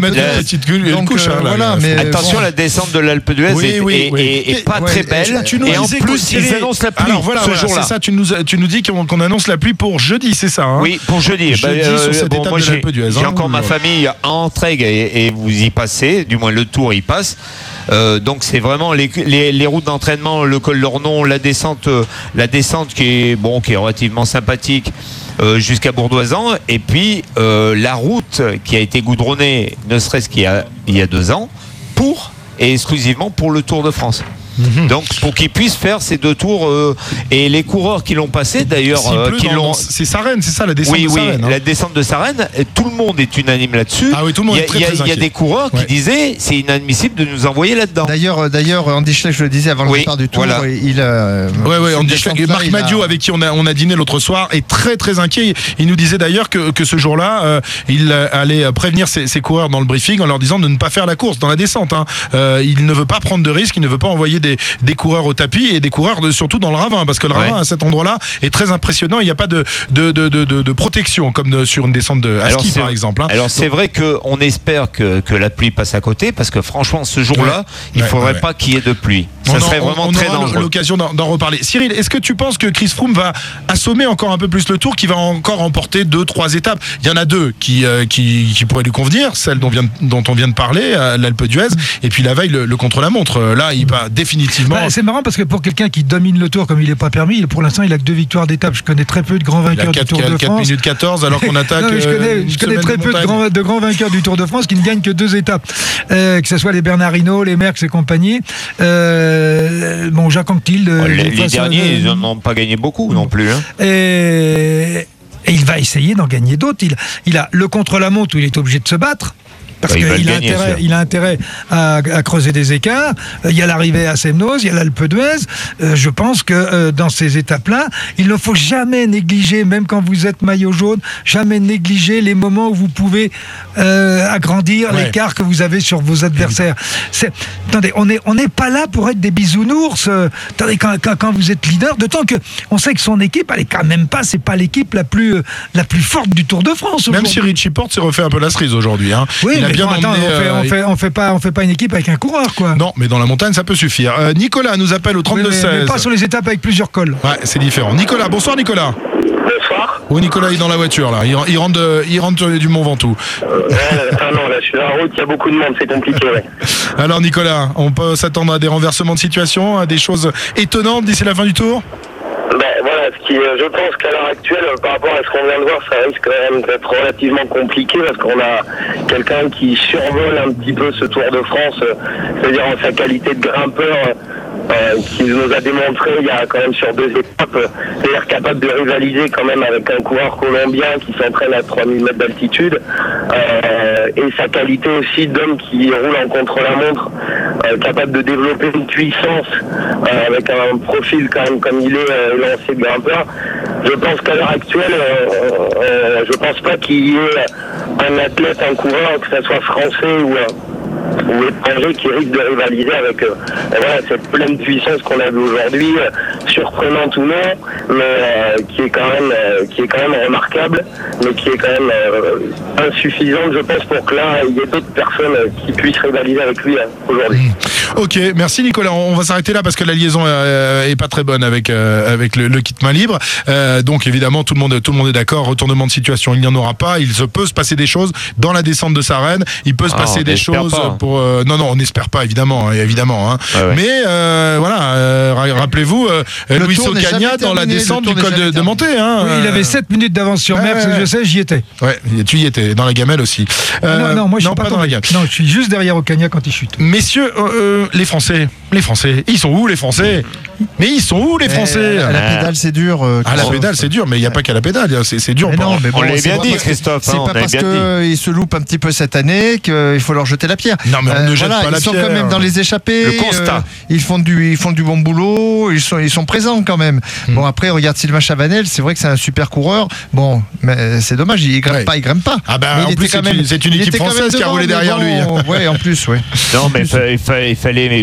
[SPEAKER 11] attention, la descente de l'Alpe d'Huez est pas très belle.
[SPEAKER 2] Et en plus, ils annoncent la pluie ce jour-là. C'est ça, tu nous dis qu'on annonce la pluie pour jeudi, c'est ça, hein?
[SPEAKER 11] Oui, pour jeudi.
[SPEAKER 2] Sur cette étape de l'Alpe d'Huez.
[SPEAKER 11] J'ai encore ma famille en Trègue et vous y passez, du moins le Tour y passe. Donc c'est vraiment les routes d'entraînement, le col d'Ornon, la descente qui est relativement sympathique jusqu'à Bourdoisan, et puis la route qui a été goudronnée, ne serait-ce qu'il y a 2 ans, exclusivement pour le Tour de France. Donc pour qu'il puisse faire ces 2 tours et les coureurs qui l'ont passé d'ailleurs
[SPEAKER 2] c'est Sarenne, c'est ça la descente de Sarenne.
[SPEAKER 11] La descente de Sarenne, tout le monde est unanime là-dessus.
[SPEAKER 2] Ah oui, tout le monde est très
[SPEAKER 11] Il y a des coureurs qui disaient c'est inadmissible de nous envoyer là-dedans.
[SPEAKER 17] D'ailleurs Andy Schleck, je le disais avant le départ du tour,
[SPEAKER 2] Andy Schleck et Marc Madiot avec qui on a dîné l'autre soir est très très inquiet. Il nous disait d'ailleurs que ce jour-là il allait prévenir ses coureurs dans le briefing en leur disant de ne pas faire la course dans la descente. Il ne veut pas prendre de risques, il ne veut pas envoyer des coureurs au tapis et des coureurs surtout dans le ravin, parce que le ravin à cet endroit-là est très impressionnant. Il n'y a pas de protection comme sur une descente à ski par exemple.
[SPEAKER 11] Alors c'est vrai qu'on espère que la pluie passe à côté, parce que franchement ce jour-là il ne faudrait pas qu'il y ait de pluie. Ça serait vraiment très dangereux. On aura
[SPEAKER 2] l'occasion d'en reparler. Cyril, est-ce que tu penses que Chris Froome va assommer encore un peu plus le Tour, qui va encore remporter 2-3 étapes? Il y en a 2 qui pourraient lui convenir, celle dont on vient de parler, l'Alpe d'Huez, et puis la veille le contre-la-montre. Là il va définitivement...
[SPEAKER 12] c'est marrant parce que pour quelqu'un qui domine le Tour comme il n'est pas permis, pour l'instant il a que 2 victoires d'étape. Je connais très peu de grands vainqueurs du Tour de France.
[SPEAKER 2] 4 minutes 14 alors qu'on attaque.
[SPEAKER 12] Je connais très peu de grands vainqueurs du Tour de France qui ne gagnent que 2 étapes, que ce soit les Bernard Hinault, les Merckx et compagnie. Jacques Anquetil.
[SPEAKER 11] Les derniers, ils n'en ont pas gagné beaucoup non plus.
[SPEAKER 12] Et il va essayer d'en gagner d'autres. Il a le contre-la-montre où il est obligé de se battre. Parce qu'il a intérêt à creuser des écarts. Il y a l'arrivée à Semnoz, il y a l'Alpe d'Huez. Je pense que dans ces étapes-là, il ne faut jamais négliger, même quand vous êtes maillot jaune, jamais négliger les moments où vous pouvez agrandir l'écart que vous avez sur vos adversaires. Attendez, on n'est pas là pour être des bisounours. Attendez, quand vous êtes leader, d'autant que on sait que son équipe, elle est quand même pas, c'est pas l'équipe la plus forte du Tour de France.
[SPEAKER 2] Même si Richie Porte s'est refait un peu la cerise aujourd'hui.
[SPEAKER 12] Oui, on fait pas une équipe avec un coureur, quoi.
[SPEAKER 2] Non, mais dans la montagne, ça peut suffire. Nicolas nous appelle au 32-16.
[SPEAKER 12] Mais pas sur les étapes avec plusieurs cols.
[SPEAKER 2] Ouais, c'est différent. Nicolas, bonsoir Nicolas.
[SPEAKER 16] Bonsoir.
[SPEAKER 2] Oh, Nicolas est dans la voiture là. Il rentre du Mont Ventoux.
[SPEAKER 16] Non, là je suis dans la route, il y a beaucoup de monde, c'est compliqué. Ouais.
[SPEAKER 2] Alors Nicolas, on peut s'attendre à des renversements de situation, à des choses étonnantes d'ici la fin du Tour?
[SPEAKER 16] Je pense qu'à l'heure actuelle, par rapport à ce qu'on vient de voir, ça risque quand même d'être relativement compliqué, parce qu'on a quelqu'un qui survole un petit peu ce Tour de France, c'est-à-dire en sa qualité de grimpeur, qui nous a démontré il y a quand même sur 2 étapes, c'est-à-dire capable de rivaliser quand même avec un coureur colombien qui s'entraîne à 3000 mètres d'altitude, et sa qualité aussi d'homme qui roule en contre-la-montre, capable de développer une puissance avec un profil quand même comme il est lancé de grimpeur. Je pense qu'à l'heure actuelle, je pense pas qu'il y ait un athlète, un coureur, que ce soit français ou étranger, qui risque de rivaliser avec cette pleine puissance qu'on a vue aujourd'hui, surprenante ou non, mais qui est quand même remarquable, mais qui est quand même insuffisante, je pense, pour que là il y ait d'autres personnes qui puissent rivaliser avec lui aujourd'hui.
[SPEAKER 2] Ok, merci Nicolas. On va s'arrêter là parce que la liaison est pas très bonne avec le kit main libre. Donc évidemment tout le monde est d'accord. Retournement de situation, il n'y en aura pas. Il se peut se passer des choses dans la descente de Sarenne. Il peut se passer des choses pour. Non, on n'espère pas évidemment. Hein. Ouais. Mais rappelez-vous, Luis Ocaña dans la descente du col de Montée. Hein.
[SPEAKER 12] Oui, il avait 7 minutes d'avance sur Merckx. Je sais, j'y étais.
[SPEAKER 2] Ouais, tu y étais dans la gamelle aussi.
[SPEAKER 12] Non, moi je suis pas dans la gamelle. Non, je suis juste derrière Ocaña quand il chute.
[SPEAKER 2] Messieurs. Les Français, ils sont où les Français? Mais ils sont où les Français?
[SPEAKER 17] À la pédale c'est dur.
[SPEAKER 2] À la pédale c'est dur, mais il n'y a pas qu'à la pédale, c'est dur.
[SPEAKER 11] On l'a bien dit, Christophe.
[SPEAKER 17] C'est pas parce qu'ils se loupent un petit peu cette année qu'il faut leur jeter la pierre.
[SPEAKER 2] Non mais on ne jette pas la pierre.
[SPEAKER 17] Ils sont quand même dans les échappées.
[SPEAKER 11] Le constat.
[SPEAKER 17] Ils font du bon boulot, ils sont présents quand même. Bon après regarde Sylvain Chavanel, c'est vrai que c'est un super coureur. Bon, mais c'est dommage, il grimpe pas.
[SPEAKER 2] Ah ben en plus c'est une équipe française qui a roulé derrière lui.
[SPEAKER 17] Ouais, en plus, ouais.
[SPEAKER 11] Non mais il fallait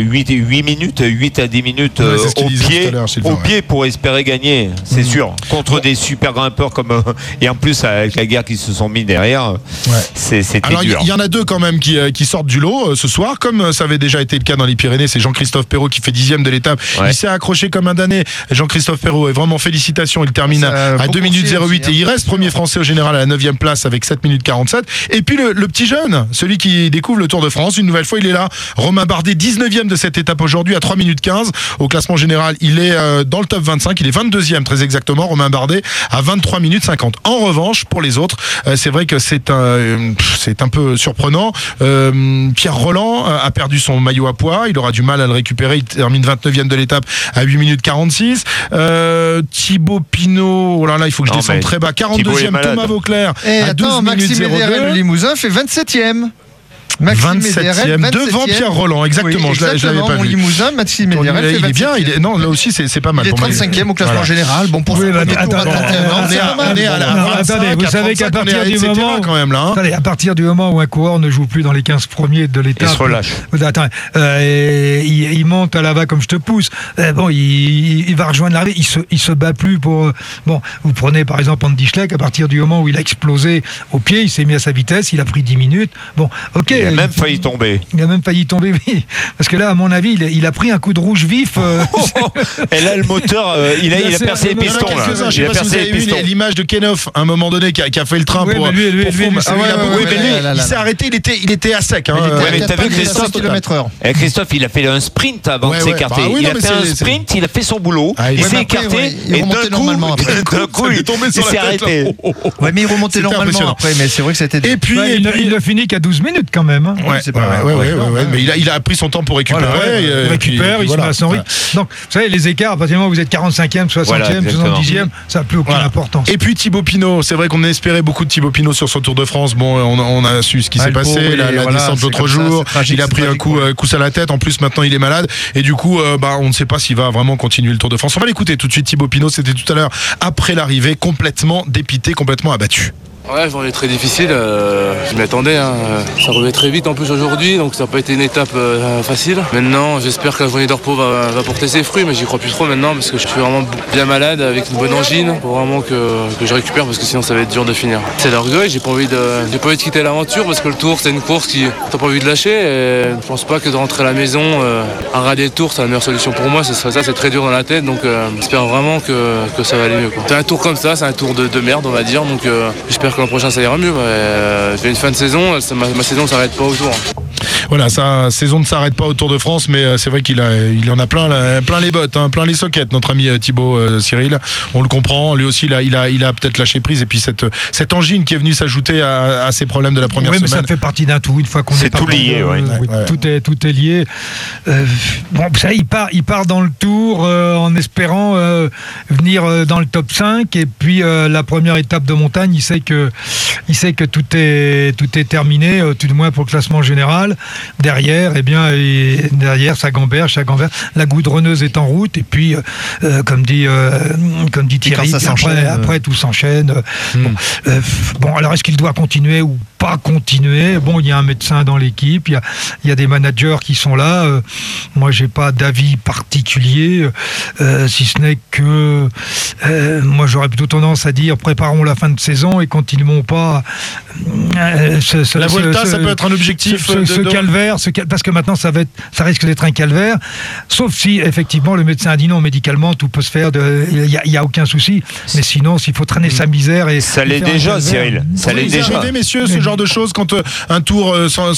[SPEAKER 11] 8 à 10 minutes au pied pour espérer gagner, c'est sûr, contre des super grimpeurs comme et en plus avec la guerre qui se sont mis derrière, c'était dur.
[SPEAKER 2] Il y en a 2 quand même qui sortent du lot ce soir, comme ça avait déjà été le cas dans les Pyrénées. C'est Jean-Christophe Perrault qui fait 10e de l'étape. Il s'est accroché comme un damné. Jean-Christophe Perrault, et vraiment félicitations, il termine à 2 minutes 08 et il reste premier français au général à la 9e place avec 7 minutes 47. Et puis le petit jeune, celui qui découvre le Tour de France, une nouvelle fois il est là, Romain Bardet, 19 19e de cette étape aujourd'hui à 3 minutes 15. Au classement général, il est dans le top 25. Il est 22e très exactement. Romain Bardet à 23 minutes 50. En revanche, pour les autres, c'est vrai que c'est un peu surprenant. Pierre Rolland a perdu son maillot à pois. Il aura du mal à le récupérer. Il termine 29e de l'étape à 8 minutes 46. Thibaut Pinot, oh là là, il faut que je descende très bas. 42e, Thomas Vauclair à 12 minutes 02.
[SPEAKER 17] Le Limousin fait 27e.
[SPEAKER 2] 27e devant Pierre Rolland, exactement.
[SPEAKER 17] Oui,
[SPEAKER 2] je l'avais pas vu.
[SPEAKER 17] Limousin, Maxime Médérel fait 27e.
[SPEAKER 2] Il est bien, non, là aussi c'est pas mal.
[SPEAKER 17] Il est 35e au classement général. Bon, pour
[SPEAKER 12] attendez, vous savez qu'à partir du moment quand même là, à partir du moment où un coureur ne joue plus dans les 15 premiers de l'étape,
[SPEAKER 11] il se relâche.
[SPEAKER 12] Il monte à la va comme je te pousse. Bon, il va rejoindre l'arrivée. Il se bat plus pour. Bon, vous prenez par exemple Andy Schleck, à partir du moment où il a explosé au pied, il s'est mis à sa vitesse, il a pris 10 minutes. Bon, ok.
[SPEAKER 11] Il a même failli tomber.
[SPEAKER 12] Il a même failli tomber, oui. Parce que là, à mon avis, il a pris un coup de rouge vif.
[SPEAKER 11] Et là, le moteur, il a percé les pistons.
[SPEAKER 2] Je sais pas si vous avez vu l'image de Kenoff à un moment donné qui a fait le train pour
[SPEAKER 12] lui,
[SPEAKER 2] il s'est arrêté, il était à sec.
[SPEAKER 11] Mais t'as vu Christophe km/h. Christophe, il a fait un sprint avant de s'écarter. Il a fait un sprint, il a fait son boulot, il s'est écarté et d'un coup, il s'est arrêté.
[SPEAKER 17] Ouais, mais il remontait normalement après, mais c'est vrai que c'était.
[SPEAKER 12] Et puis, il ne finit qu'à 12 minutes quand même.
[SPEAKER 2] Mais il a pris son temps pour récupérer.
[SPEAKER 12] Il récupère, il se met à son rythme. Donc, vous savez, les écarts, à partir du moment où vous êtes 45e, 60e, 70e, ça n'a plus aucune importance.
[SPEAKER 2] Et puis Thibaut Pinot, c'est vrai qu'on espérait beaucoup de Thibaut Pinot sur son Tour de France. Bon, on a su ce qui s'est passé, la descente l'autre jour. Il a pris un coup à la tête. En plus, maintenant, il est malade. Et du coup, on ne sait pas s'il va vraiment continuer le Tour de France. On va l'écouter tout de suite. Thibaut Pinot, c'était tout à l'heure après l'arrivée, complètement dépité, complètement abattu.
[SPEAKER 18] Ouais, journée très difficile, je m'y attendais, ça revenait très vite en plus aujourd'hui, donc ça n'a pas été une étape facile. Maintenant, j'espère que la journée de repos va porter ses fruits, mais j'y crois plus trop maintenant parce que je suis vraiment bien malade avec une bonne angine. Faut vraiment que je récupère parce que sinon ça va être dur de finir. C'est l'orgueil, j'ai pas envie de quitter l'aventure parce que le Tour c'est une course qui t'as pas envie de lâcher et je pense pas que de rentrer à la maison à rader le Tour c'est la meilleure solution pour moi, c'est très dur dans la tête, donc j'espère vraiment que ça va aller mieux. C'est un tour comme ça, c'est un tour de merde on va dire, donc j'espère que l'an prochain ça ira mieux. J'ai une fin de saison, ma saison ne s'arrête pas au Tour.
[SPEAKER 2] Voilà, sa saison ne s'arrête pas au Tour de France, mais c'est vrai qu'il en a plein les bottes, plein les sockets, notre ami Thibaut Cyril. On le comprend, lui aussi il a peut-être lâché prise, et puis cette angine qui est venue s'ajouter à ses problèmes de la première semaine.
[SPEAKER 12] Oui, mais ça fait partie d'un tout, une fois qu'on est
[SPEAKER 11] tout lié.
[SPEAKER 12] Tout est lié. Bon, ça, il part dans le Tour en espérant venir dans le top 5, et puis la première étape de montagne, il sait que tout est terminé, tout du moins pour le classement général. Derrière, derrière ça gamberge, la goudronneuse est en route, et puis comme dit Thierry, après tout s'enchaîne. Bon, alors est-ce qu'il doit continuer ou pas continuer? Bon, il y a un médecin dans l'équipe, il y a des managers qui sont là. Moi, j'ai pas d'avis particulier, si ce n'est que moi, j'aurais plutôt tendance à dire préparons la fin de saison et continuons pas.
[SPEAKER 2] La Vuelta, ça peut être un objectif.
[SPEAKER 12] Ce calvaire, parce que maintenant ça risque d'être un calvaire. Sauf si effectivement le médecin a dit non, médicalement tout peut se faire, il y a aucun souci. Mais sinon, s'il faut traîner sa misère et
[SPEAKER 11] ça l'est déjà, Cyril. Ça l'est déjà.
[SPEAKER 2] Arrivé, messieurs, ce genre de choses quand un tour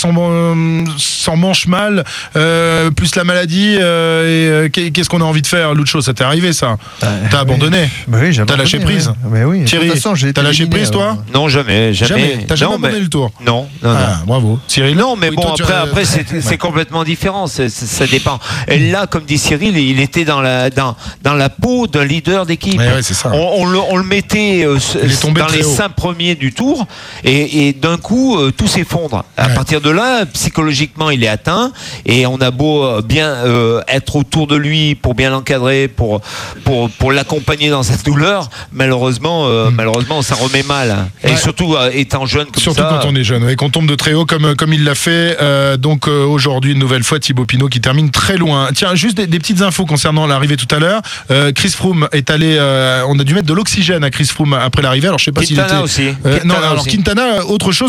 [SPEAKER 2] s'en mange mal, plus la maladie. Qu'est-ce qu'on a envie de faire? L'autre chose, ça t'est arrivé ça? T'as abandonné?
[SPEAKER 17] Oui,
[SPEAKER 2] t'as lâché prise?
[SPEAKER 17] Oui.
[SPEAKER 2] Thierry, t'as lâché prise toi?
[SPEAKER 11] Non, jamais.
[SPEAKER 2] T'as jamais abandonné le tour?
[SPEAKER 11] Non.
[SPEAKER 2] Bravo. Cyril?
[SPEAKER 11] Non, mais bon, après c'est complètement différent. Ça dépend. Et là, comme dit Cyril, il était dans la peau d'un leader d'équipe.
[SPEAKER 2] Ouais, c'est ça.
[SPEAKER 11] On le mettait dans les 5 premiers du Tour, et d'un coup, tout s'effondre. À partir de là, psychologiquement, il est atteint, et on a beau bien être autour de lui pour bien l'encadrer, pour l'accompagner dans cette douleur, malheureusement, ça remet mal. Et surtout étant jeune comme ça.
[SPEAKER 2] Surtout quand on est jeune et qu'on tombe de très haut comme il l'a fait. Donc aujourd'hui, une nouvelle fois, Thibaut Pinot qui termine très loin. Tiens, juste des petites infos concernant l'arrivée tout à l'heure. Chris Froome est allé. On a dû mettre de l'oxygène à Chris Froome après l'arrivée. Alors je sais pas s'il était.
[SPEAKER 11] Aussi.
[SPEAKER 2] Non, alors Quintana, autre chose.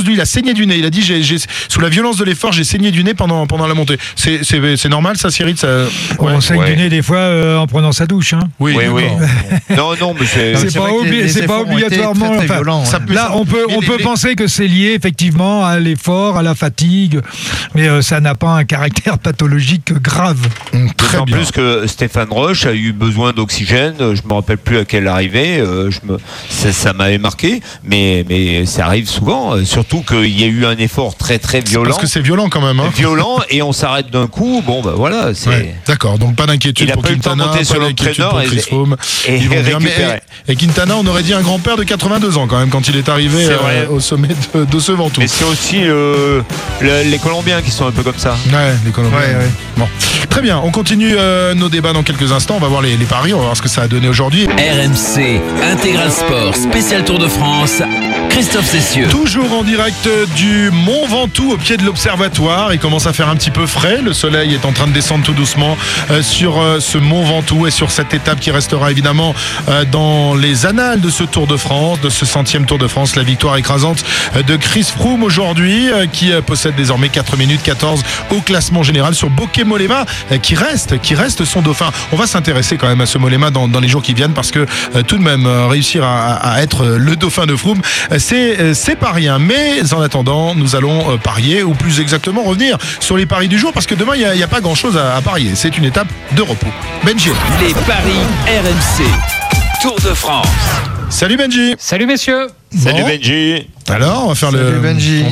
[SPEAKER 2] chose, lui, il a saigné du nez. Il a dit, sous la violence de l'effort, j'ai saigné du nez pendant la montée. C'est normal, ça, Cyril, ça...
[SPEAKER 12] On saigne du nez des fois en prenant sa douche. Hein.
[SPEAKER 11] Oui. Non, mais
[SPEAKER 12] c'est pas obligatoirement.
[SPEAKER 17] Très violent,
[SPEAKER 12] là, on peut penser que c'est lié effectivement à l'effort, à la fatigue, mais ça n'a pas un caractère pathologique grave.
[SPEAKER 11] En plus que Stéphane Roche a eu besoin d'oxygène. Je me rappelle plus à quelle arrivée. Ça m'avait marqué, mais ça arrive souvent. Surtout qu'il y a eu un effort très très violent.
[SPEAKER 2] Parce que c'est violent quand même.
[SPEAKER 11] Violent, et on s'arrête d'un coup. Bon, ben voilà.
[SPEAKER 2] D'accord, donc pas d'inquiétude pour Quintana, pas d'inquiétude pour Chris Froome. Ils vont bien. Et Quintana, on aurait dit un grand-père de 82 ans quand même quand il est arrivé au sommet de ce Ventoux.
[SPEAKER 11] Mais c'est aussi les Colombiens qui sont un peu comme ça.
[SPEAKER 2] Ouais, les Colombiens. Ouais. Bon. Très bien, on continue nos débats dans quelques instants. On va voir les paris, on va voir ce que ça a donné aujourd'hui.
[SPEAKER 1] RMC Intégral Sport, spécial Tour de France. Christophe Cessieux.
[SPEAKER 2] Toujours en direct du Mont Ventoux au pied de l'observatoire. Il commence à faire un petit peu frais. Le soleil est en train de descendre tout doucement sur ce Mont Ventoux et sur cette étape qui restera évidemment dans les annales de ce Tour de France, de ce 100e Tour de France. La victoire écrasante de Chris Froome aujourd'hui qui possède désormais 4 minutes 14 au classement général sur Bokeh Mollema qui reste son dauphin. On va s'intéresser quand même à ce Mollema dans les jours qui viennent parce que tout de même réussir à être le dauphin de Froome, c'est pas rien. Mais en attendant, nous allons parier, ou plus exactement revenir sur les paris du jour parce que demain il n'y a pas grand chose à parier. C'est une étape de repos. Benji.
[SPEAKER 1] Les paris RMC Tour de France.
[SPEAKER 2] Salut Benji.
[SPEAKER 13] Salut messieurs.
[SPEAKER 11] Salut Benji.
[SPEAKER 2] Alors, on va faire le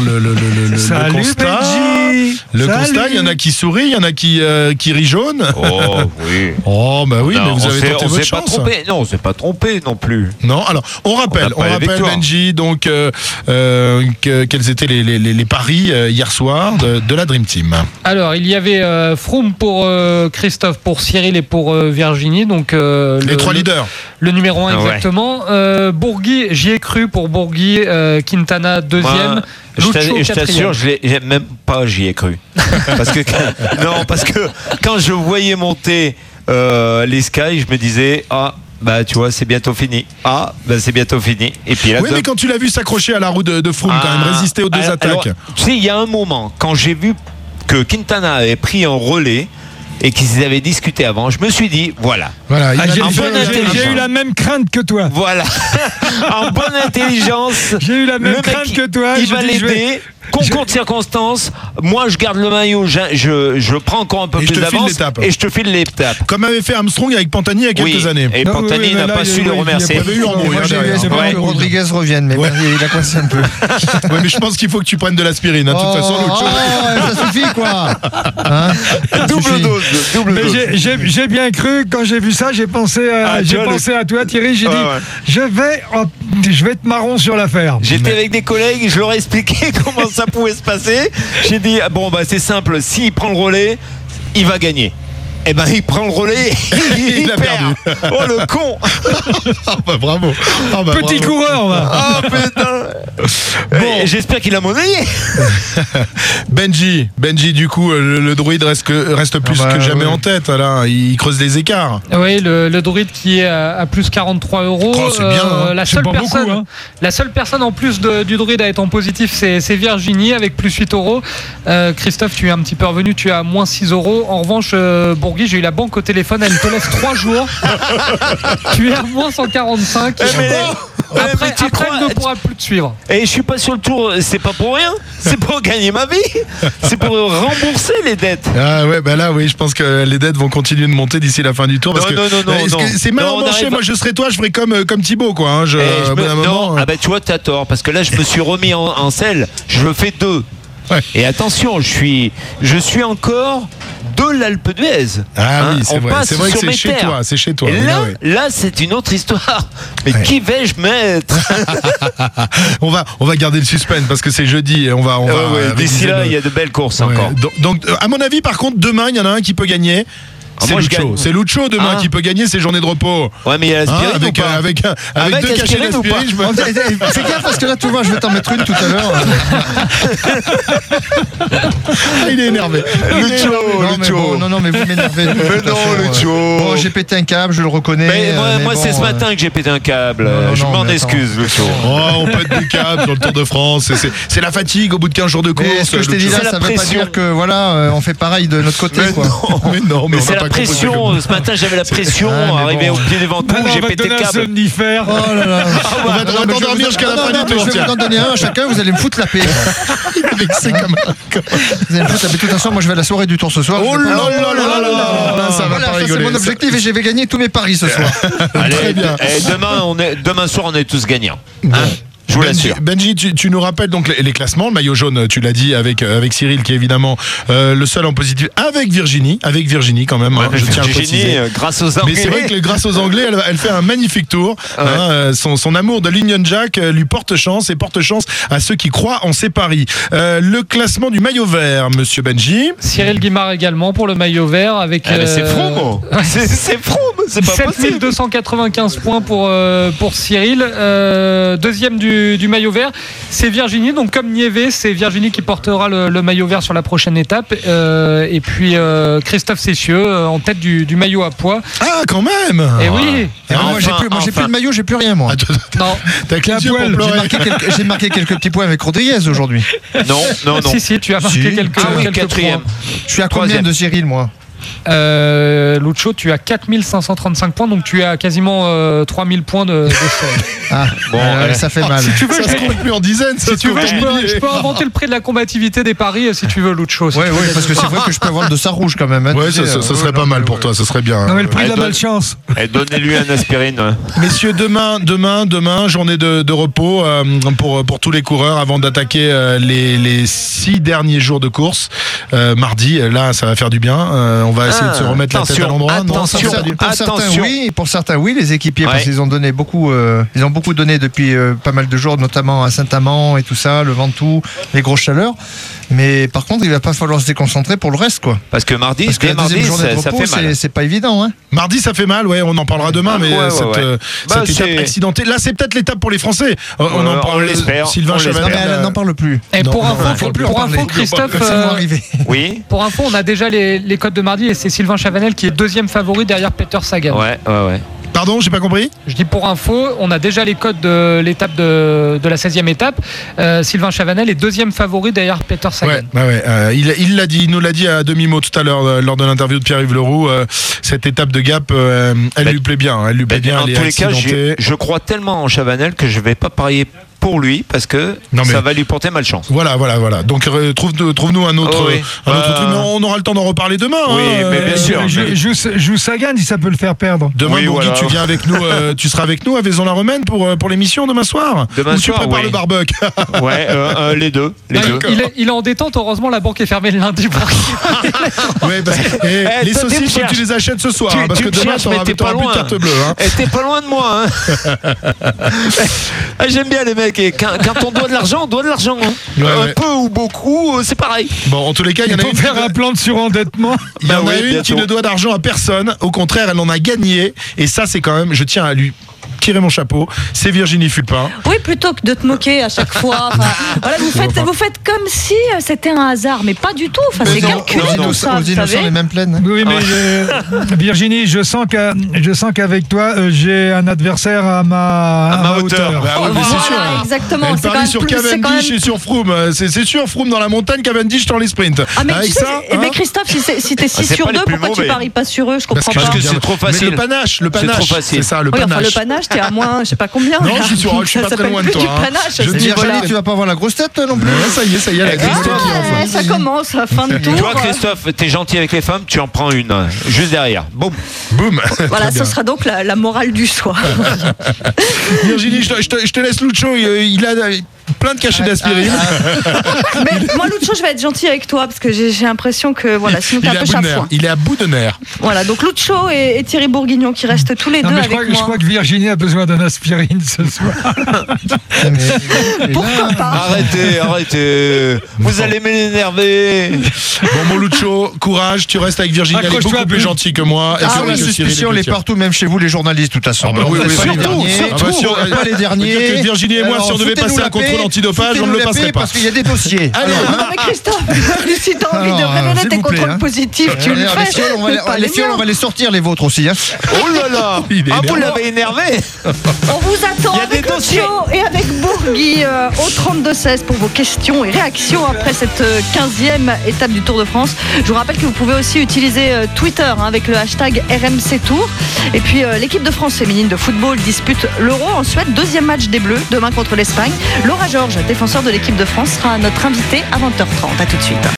[SPEAKER 2] constat.
[SPEAKER 12] Benji.
[SPEAKER 2] Le constat, il y en a qui sourient, il y en a qui rient jaune.
[SPEAKER 11] Oh oui.
[SPEAKER 2] Oh bah oui, mais vous avez tenté votre chance.
[SPEAKER 11] Pas trompé. Non, on s'est pas trompé non plus.
[SPEAKER 2] Non, alors on rappelle Benji, donc quels étaient les paris hier soir de la Dream Team.
[SPEAKER 13] Alors, il y avait Froome pour Christophe, pour Cyril et pour Virginie, donc
[SPEAKER 2] les trois leaders.
[SPEAKER 13] Le numéro 1 exactement. Bourgui, j'y ai cru pour Bourgui, Quintana deuxième.
[SPEAKER 11] Je t'assure, j'y ai cru. parce que quand je voyais monter les Sky, je me disais tu vois, c'est bientôt fini. C'est bientôt fini. Et puis là,
[SPEAKER 2] mais quand tu l'as vu s'accrocher à la roue de Froome, quand même résister aux deux attaques.
[SPEAKER 11] Alors, tu sais, il y a un moment quand j'ai vu que Quintana avait pris un relais et qu'ils avaient discuté avant, je me suis dit, voilà.
[SPEAKER 12] J'ai eu la même crainte que toi.
[SPEAKER 11] Voilà. En bonne intelligence.
[SPEAKER 12] J'ai eu la même crainte que toi.
[SPEAKER 11] Il va l'aider. Concours de circonstances, moi je garde le maillot, je prends encore un peu plus d'avance et je te file l'étape.
[SPEAKER 2] Comme avait fait Armstrong avec Pantani il y a quelques années.
[SPEAKER 11] Et Pantani n'a pas su le remercier.
[SPEAKER 17] Moi j'ai pas que Rodriguez revienne, mais il a coincé un peu.
[SPEAKER 2] Ouais, mais je pense qu'il faut que tu prennes de l'aspirine. De toute façon,
[SPEAKER 17] ça suffit quoi.
[SPEAKER 11] Double dose.
[SPEAKER 12] Mais j'ai bien cru quand j'ai vu ça, j'ai pensé à toi Thierry, j'ai dit je vais être marron sur l'affaire.
[SPEAKER 11] J'étais avec des collègues, je leur ai expliqué comment ça pouvait se passer. J'ai dit c'est simple, s'il prend le relais, il va gagner. Eh ben il prend le relais, il a perdu. Oh le con.
[SPEAKER 2] Bravo.
[SPEAKER 12] Petit coureur va.
[SPEAKER 11] Putain. J'espère qu'il a monnayé.
[SPEAKER 2] Benji, du coup, le druide reste plus que jamais en tête. Là, il creuse les écarts.
[SPEAKER 13] Oui, le druide qui est à plus 43 €.
[SPEAKER 2] C'est bien.
[SPEAKER 13] La seule personne en plus du druide à être en positif, c'est Virginie avec plus 8 €. Christophe, tu es un petit peu revenu, tu es à moins 6 €. En revanche, Bourgui, j'ai eu la banque au téléphone, elle te laisse 3 jours. Tu es à moins 145. Après, elle ne pourra plus te suivre.
[SPEAKER 11] Et je suis pas sur le tour, c'est pas pour rien. C'est pour gagner ma vie. C'est pour rembourser les dettes.
[SPEAKER 2] Ah ouais, là oui, je pense que les dettes vont continuer de monter d'ici la fin du tour. Non. C'est mal emmanché. Moi, je serais toi, je ferais comme Thibaut, quoi.
[SPEAKER 11] Tu vois, t'as tort, parce que là, je me suis remis en selle. Je fais 2. Ouais. Et attention, je suis encore de l'Alpe d'Huez.
[SPEAKER 2] Oui, c'est vrai. C'est vrai que c'est chez toi.
[SPEAKER 11] Et là, c'est une autre histoire. Mais qui vais-je mettre?
[SPEAKER 2] on va garder le suspense parce que c'est jeudi et on va
[SPEAKER 11] d'ici là, il y a de belles courses encore.
[SPEAKER 2] Donc, à mon avis, par contre, demain, il y en a un qui peut gagner. C'est Lucho demain qui peut gagner ses journées de repos.
[SPEAKER 11] Ouais, mais il y a l'aspirine
[SPEAKER 2] avec deux cachets d'aspirine.
[SPEAKER 17] Fais gaffe parce que là, tu vois, je vais t'en mettre une tout à l'heure.
[SPEAKER 2] Il est énervé.
[SPEAKER 17] Lucho. Non, mais vous m'énervez.
[SPEAKER 11] Lucho.
[SPEAKER 17] Bon, j'ai pété un câble, je le reconnais.
[SPEAKER 11] Mais moi, c'est ce matin que j'ai pété un câble. Je m'en excuse, Lucho.
[SPEAKER 2] On pète des câbles sur le Tour de France. C'est la fatigue au bout de 15 jours de course.
[SPEAKER 17] Ce que je t'ai dit là, ça veut pas dire que voilà, on fait pareil de notre côté.
[SPEAKER 2] Mais
[SPEAKER 11] c'est la pression. Ce matin, j'avais la pression. Arrivé au pied des Ventous, j'ai pété le câble.
[SPEAKER 12] Somnifère.
[SPEAKER 17] Oh là là.
[SPEAKER 2] On va t'endormir jusqu'à l'après-midi.
[SPEAKER 17] Je vais vous en donner un à chacun. Vous allez me foutre la paix.
[SPEAKER 2] C'est comme
[SPEAKER 17] vous allez me foutre la paix. De toute façon, moi, je vais à la soirée du Tour ce soir.
[SPEAKER 2] Oh là là. Ça va pas rigoler.
[SPEAKER 17] C'est mon objectif et je vais gagner tous mes paris ce soir.
[SPEAKER 11] Allez, demain soir, on est tous gagnants. Je vous l'assure.
[SPEAKER 2] Benji, tu nous rappelles donc les classements. Le maillot jaune, tu l'as dit, avec Cyril qui est évidemment le seul en positif, avec Virginie quand même. Je tiens à préciser.
[SPEAKER 11] Grâce aux Anglais.
[SPEAKER 2] Mais c'est vrai que grâce aux Anglais, elle fait un magnifique tour. Son amour de l'Union Jack lui porte chance et porte chance à ceux qui croient en ses paris. Le classement du maillot vert, monsieur Benji.
[SPEAKER 5] Cyril Guimard également pour le maillot vert avec.
[SPEAKER 11] C'est Froome. C'est Froome. C'est pas possible.
[SPEAKER 5] 7295 points pour Cyril. Deuxième du maillot vert, c'est Virginie. Donc comme Niévé, c'est Virginie qui portera le maillot vert sur la prochaine étape. Et puis Christophe Cessieux en tête du maillot à poids.
[SPEAKER 2] Ah, quand même.
[SPEAKER 5] Et oui.
[SPEAKER 17] Moi j'ai plus de maillot, j'ai plus rien moi.
[SPEAKER 5] Non.
[SPEAKER 2] T'as qu'un poil.
[SPEAKER 17] J'ai marqué quelques petits points avec Rodriguez aujourd'hui.
[SPEAKER 11] Non.
[SPEAKER 5] Si, tu as marqué quelques
[SPEAKER 11] quatrième.
[SPEAKER 5] points.
[SPEAKER 17] Je suis à combien de Cyril moi?
[SPEAKER 5] Lucho, tu as 4535 points, donc tu as quasiment 3000 points de
[SPEAKER 17] ça fait mal.
[SPEAKER 2] Si tu veux, ça se compte plus en dizaines.
[SPEAKER 5] Si tu veux, je peux inventer le prix de la combativité des paris si tu veux, Lucho.
[SPEAKER 17] Oui, parce que c'est vrai que je peux avoir le dossard rouge quand même.
[SPEAKER 2] Ouais, ça serait pas mal pour toi, ça serait bien.
[SPEAKER 12] Non, mais le prix de la malchance.
[SPEAKER 11] Donnez-lui un aspirine.
[SPEAKER 2] Messieurs, demain, journée de repos pour tous les coureurs avant d'attaquer les 6 derniers jours de course. Mardi, là, ça va faire du bien. On va essayer de se remettre la tête à l'endroit.
[SPEAKER 17] Pour certains, oui, les équipiers, parce qu'ils ont donné beaucoup. Ils ont beaucoup donné depuis pas mal de jours, notamment à Saint-Amand et tout ça, le Ventoux, les grosses chaleurs. Mais par contre, il va pas falloir se déconcentrer pour le reste, quoi.
[SPEAKER 11] Parce que mardi,
[SPEAKER 17] la deuxième journée de repos, ça fait mal. C'est pas évident, hein.
[SPEAKER 2] Mardi, ça fait mal, ouais. On en parlera demain, mais cette étape accidentée. Là, c'est peut-être l'étape pour les Français.
[SPEAKER 11] On l'espère.
[SPEAKER 2] Sylvain Chavanel.
[SPEAKER 17] Elle n'en parle plus.
[SPEAKER 5] Et pour info, Christophe,
[SPEAKER 11] oui.
[SPEAKER 5] Pour info, on a déjà les codes de mardi et c'est Sylvain Chavanel qui est deuxième favori derrière Peter Sagan.
[SPEAKER 11] Ouais.
[SPEAKER 2] Pardon, j'ai pas compris.
[SPEAKER 5] Je dis pour info, on a déjà les codes de l'étape de la 16e étape. Sylvain Chavanel est deuxième favori derrière Peter Sagan.
[SPEAKER 2] Il l'a dit, il nous l'a dit à demi-mot tout à l'heure lors de l'interview de Pierre-Yves Leroux. Cette étape de Gap, elle lui plaît bien. Elle lui plaît bien.
[SPEAKER 11] En tous les cas, je crois tellement en Chavanel que je vais pas parier pour lui parce que ça va lui porter malchance.
[SPEAKER 2] Voilà. Donc trouve-nous un autre truc. Mais on aura le temps d'en reparler demain.
[SPEAKER 11] Oui, mais bien sûr.
[SPEAKER 12] Joue Sagan si ça peut le faire perdre.
[SPEAKER 2] Demain, Bourgui, tu viens avec nous. Tu seras avec nous à Vaison-la-Romaine pour l'émission demain soir.
[SPEAKER 11] Demain
[SPEAKER 2] Ou
[SPEAKER 11] soir,
[SPEAKER 2] tu prépares le barbecue.
[SPEAKER 11] Les deux.
[SPEAKER 5] Il est en détente. Heureusement, la banque est fermée le lundi.
[SPEAKER 2] Les saucisses, faut que tu les achètes ce soir, parce que demain, tu n'auras plus de carte bleue.
[SPEAKER 11] T'es pas loin de moi. J'aime bien les mecs. Et quand on doit de l'argent, on doit de l'argent. Un peu ou beaucoup, c'est pareil.
[SPEAKER 2] Bon, en tous les cas, il y en a
[SPEAKER 12] une. Il faut faire un plan de surendettement.
[SPEAKER 2] Il y en a une qui ne doit d'argent à personne. Au contraire, elle en a gagné. Et ça, c'est quand même, je tiens à lui tirer mon chapeau, c'est Virginie Fulpin.
[SPEAKER 19] Oui, plutôt que de te moquer à chaque fois. Vous faites comme si c'était un hasard, mais pas du tout. C'est calculé tout ça, vous savez.
[SPEAKER 17] Les mêmes plaines.
[SPEAKER 12] Oui, mais Virginie, je sens qu'avec toi, j'ai un adversaire à ma hauteur.
[SPEAKER 2] Mais c'est sûr.
[SPEAKER 19] Exactement.
[SPEAKER 2] Elle parie sur Cavendish et sur Froome. C'est sûr, Froome dans la montagne, Cavendish dans les sprints.
[SPEAKER 19] Mais Christophe, si t'es si sur d'eux, pourquoi tu paries pas sur eux? Je comprends pas.
[SPEAKER 11] Parce que c'est trop facile.
[SPEAKER 2] Mais le panache, c'est ça, le panache.
[SPEAKER 19] Le panache, t'es à moins, je sais pas combien.
[SPEAKER 2] Non, je suis pas très loin de toi.
[SPEAKER 17] Virginie, tu vas pas avoir la grosse tête non plus.
[SPEAKER 2] Ça y est,
[SPEAKER 19] ça commence, fin de tour.
[SPEAKER 11] Tu vois, Christophe, t'es gentil avec les femmes, tu en prends une juste derrière. Boum.
[SPEAKER 19] Voilà, ce sera donc la morale du soir.
[SPEAKER 2] Virginie, je te laisse Lucho. plein de cachets d'aspirine.
[SPEAKER 19] Mais moi, Lucho, je vais être gentil avec toi parce que j'ai l'impression que voilà, sinon t'es un peu chafouin.
[SPEAKER 2] Il est à bout de nerfs.
[SPEAKER 19] Voilà, donc Lucho et Thierry Bourguignon qui restent tous les deux avec moi.
[SPEAKER 12] Je crois que Virginie a besoin d'un aspirine ce soir.
[SPEAKER 19] Pourquoi pas?
[SPEAKER 11] Arrêtez. Vous allez m'énerver.
[SPEAKER 2] Bon, mon Lucho, courage, tu restes avec Virginie, elle est beaucoup plus gentille que moi.
[SPEAKER 17] La suspicion, elle est partout, même chez vous, les journalistes, de toute façon.
[SPEAKER 2] Surtout,
[SPEAKER 17] pas les derniers.
[SPEAKER 2] Virginie et moi, si on devait passer un contrôle antidopage, on ne le passerait pas.
[SPEAKER 17] Parce qu'il y a des dossiers.
[SPEAKER 19] Non, mais Christophe, si t'as envie de révéler tes contrôles positifs, tu le fais.
[SPEAKER 17] Les fioles, on va les sortir, les vôtres aussi.
[SPEAKER 11] Oh là là. Vous l'avez énervé.
[SPEAKER 19] On vous attend avec Lucho et avec Bourgui au 32-16 pour vos questions et réactions après cette 15e étape du Tour de France. Je vous rappelle que vous pouvez aussi utiliser Twitter avec le hashtag RMC Tour. Et puis l'équipe de France féminine de football dispute l'Euro en Suède, deuxième match des Bleus demain contre l'Espagne. Laura Georges, défenseur de l'équipe de France, sera notre invitée à 20h30. À tout de suite.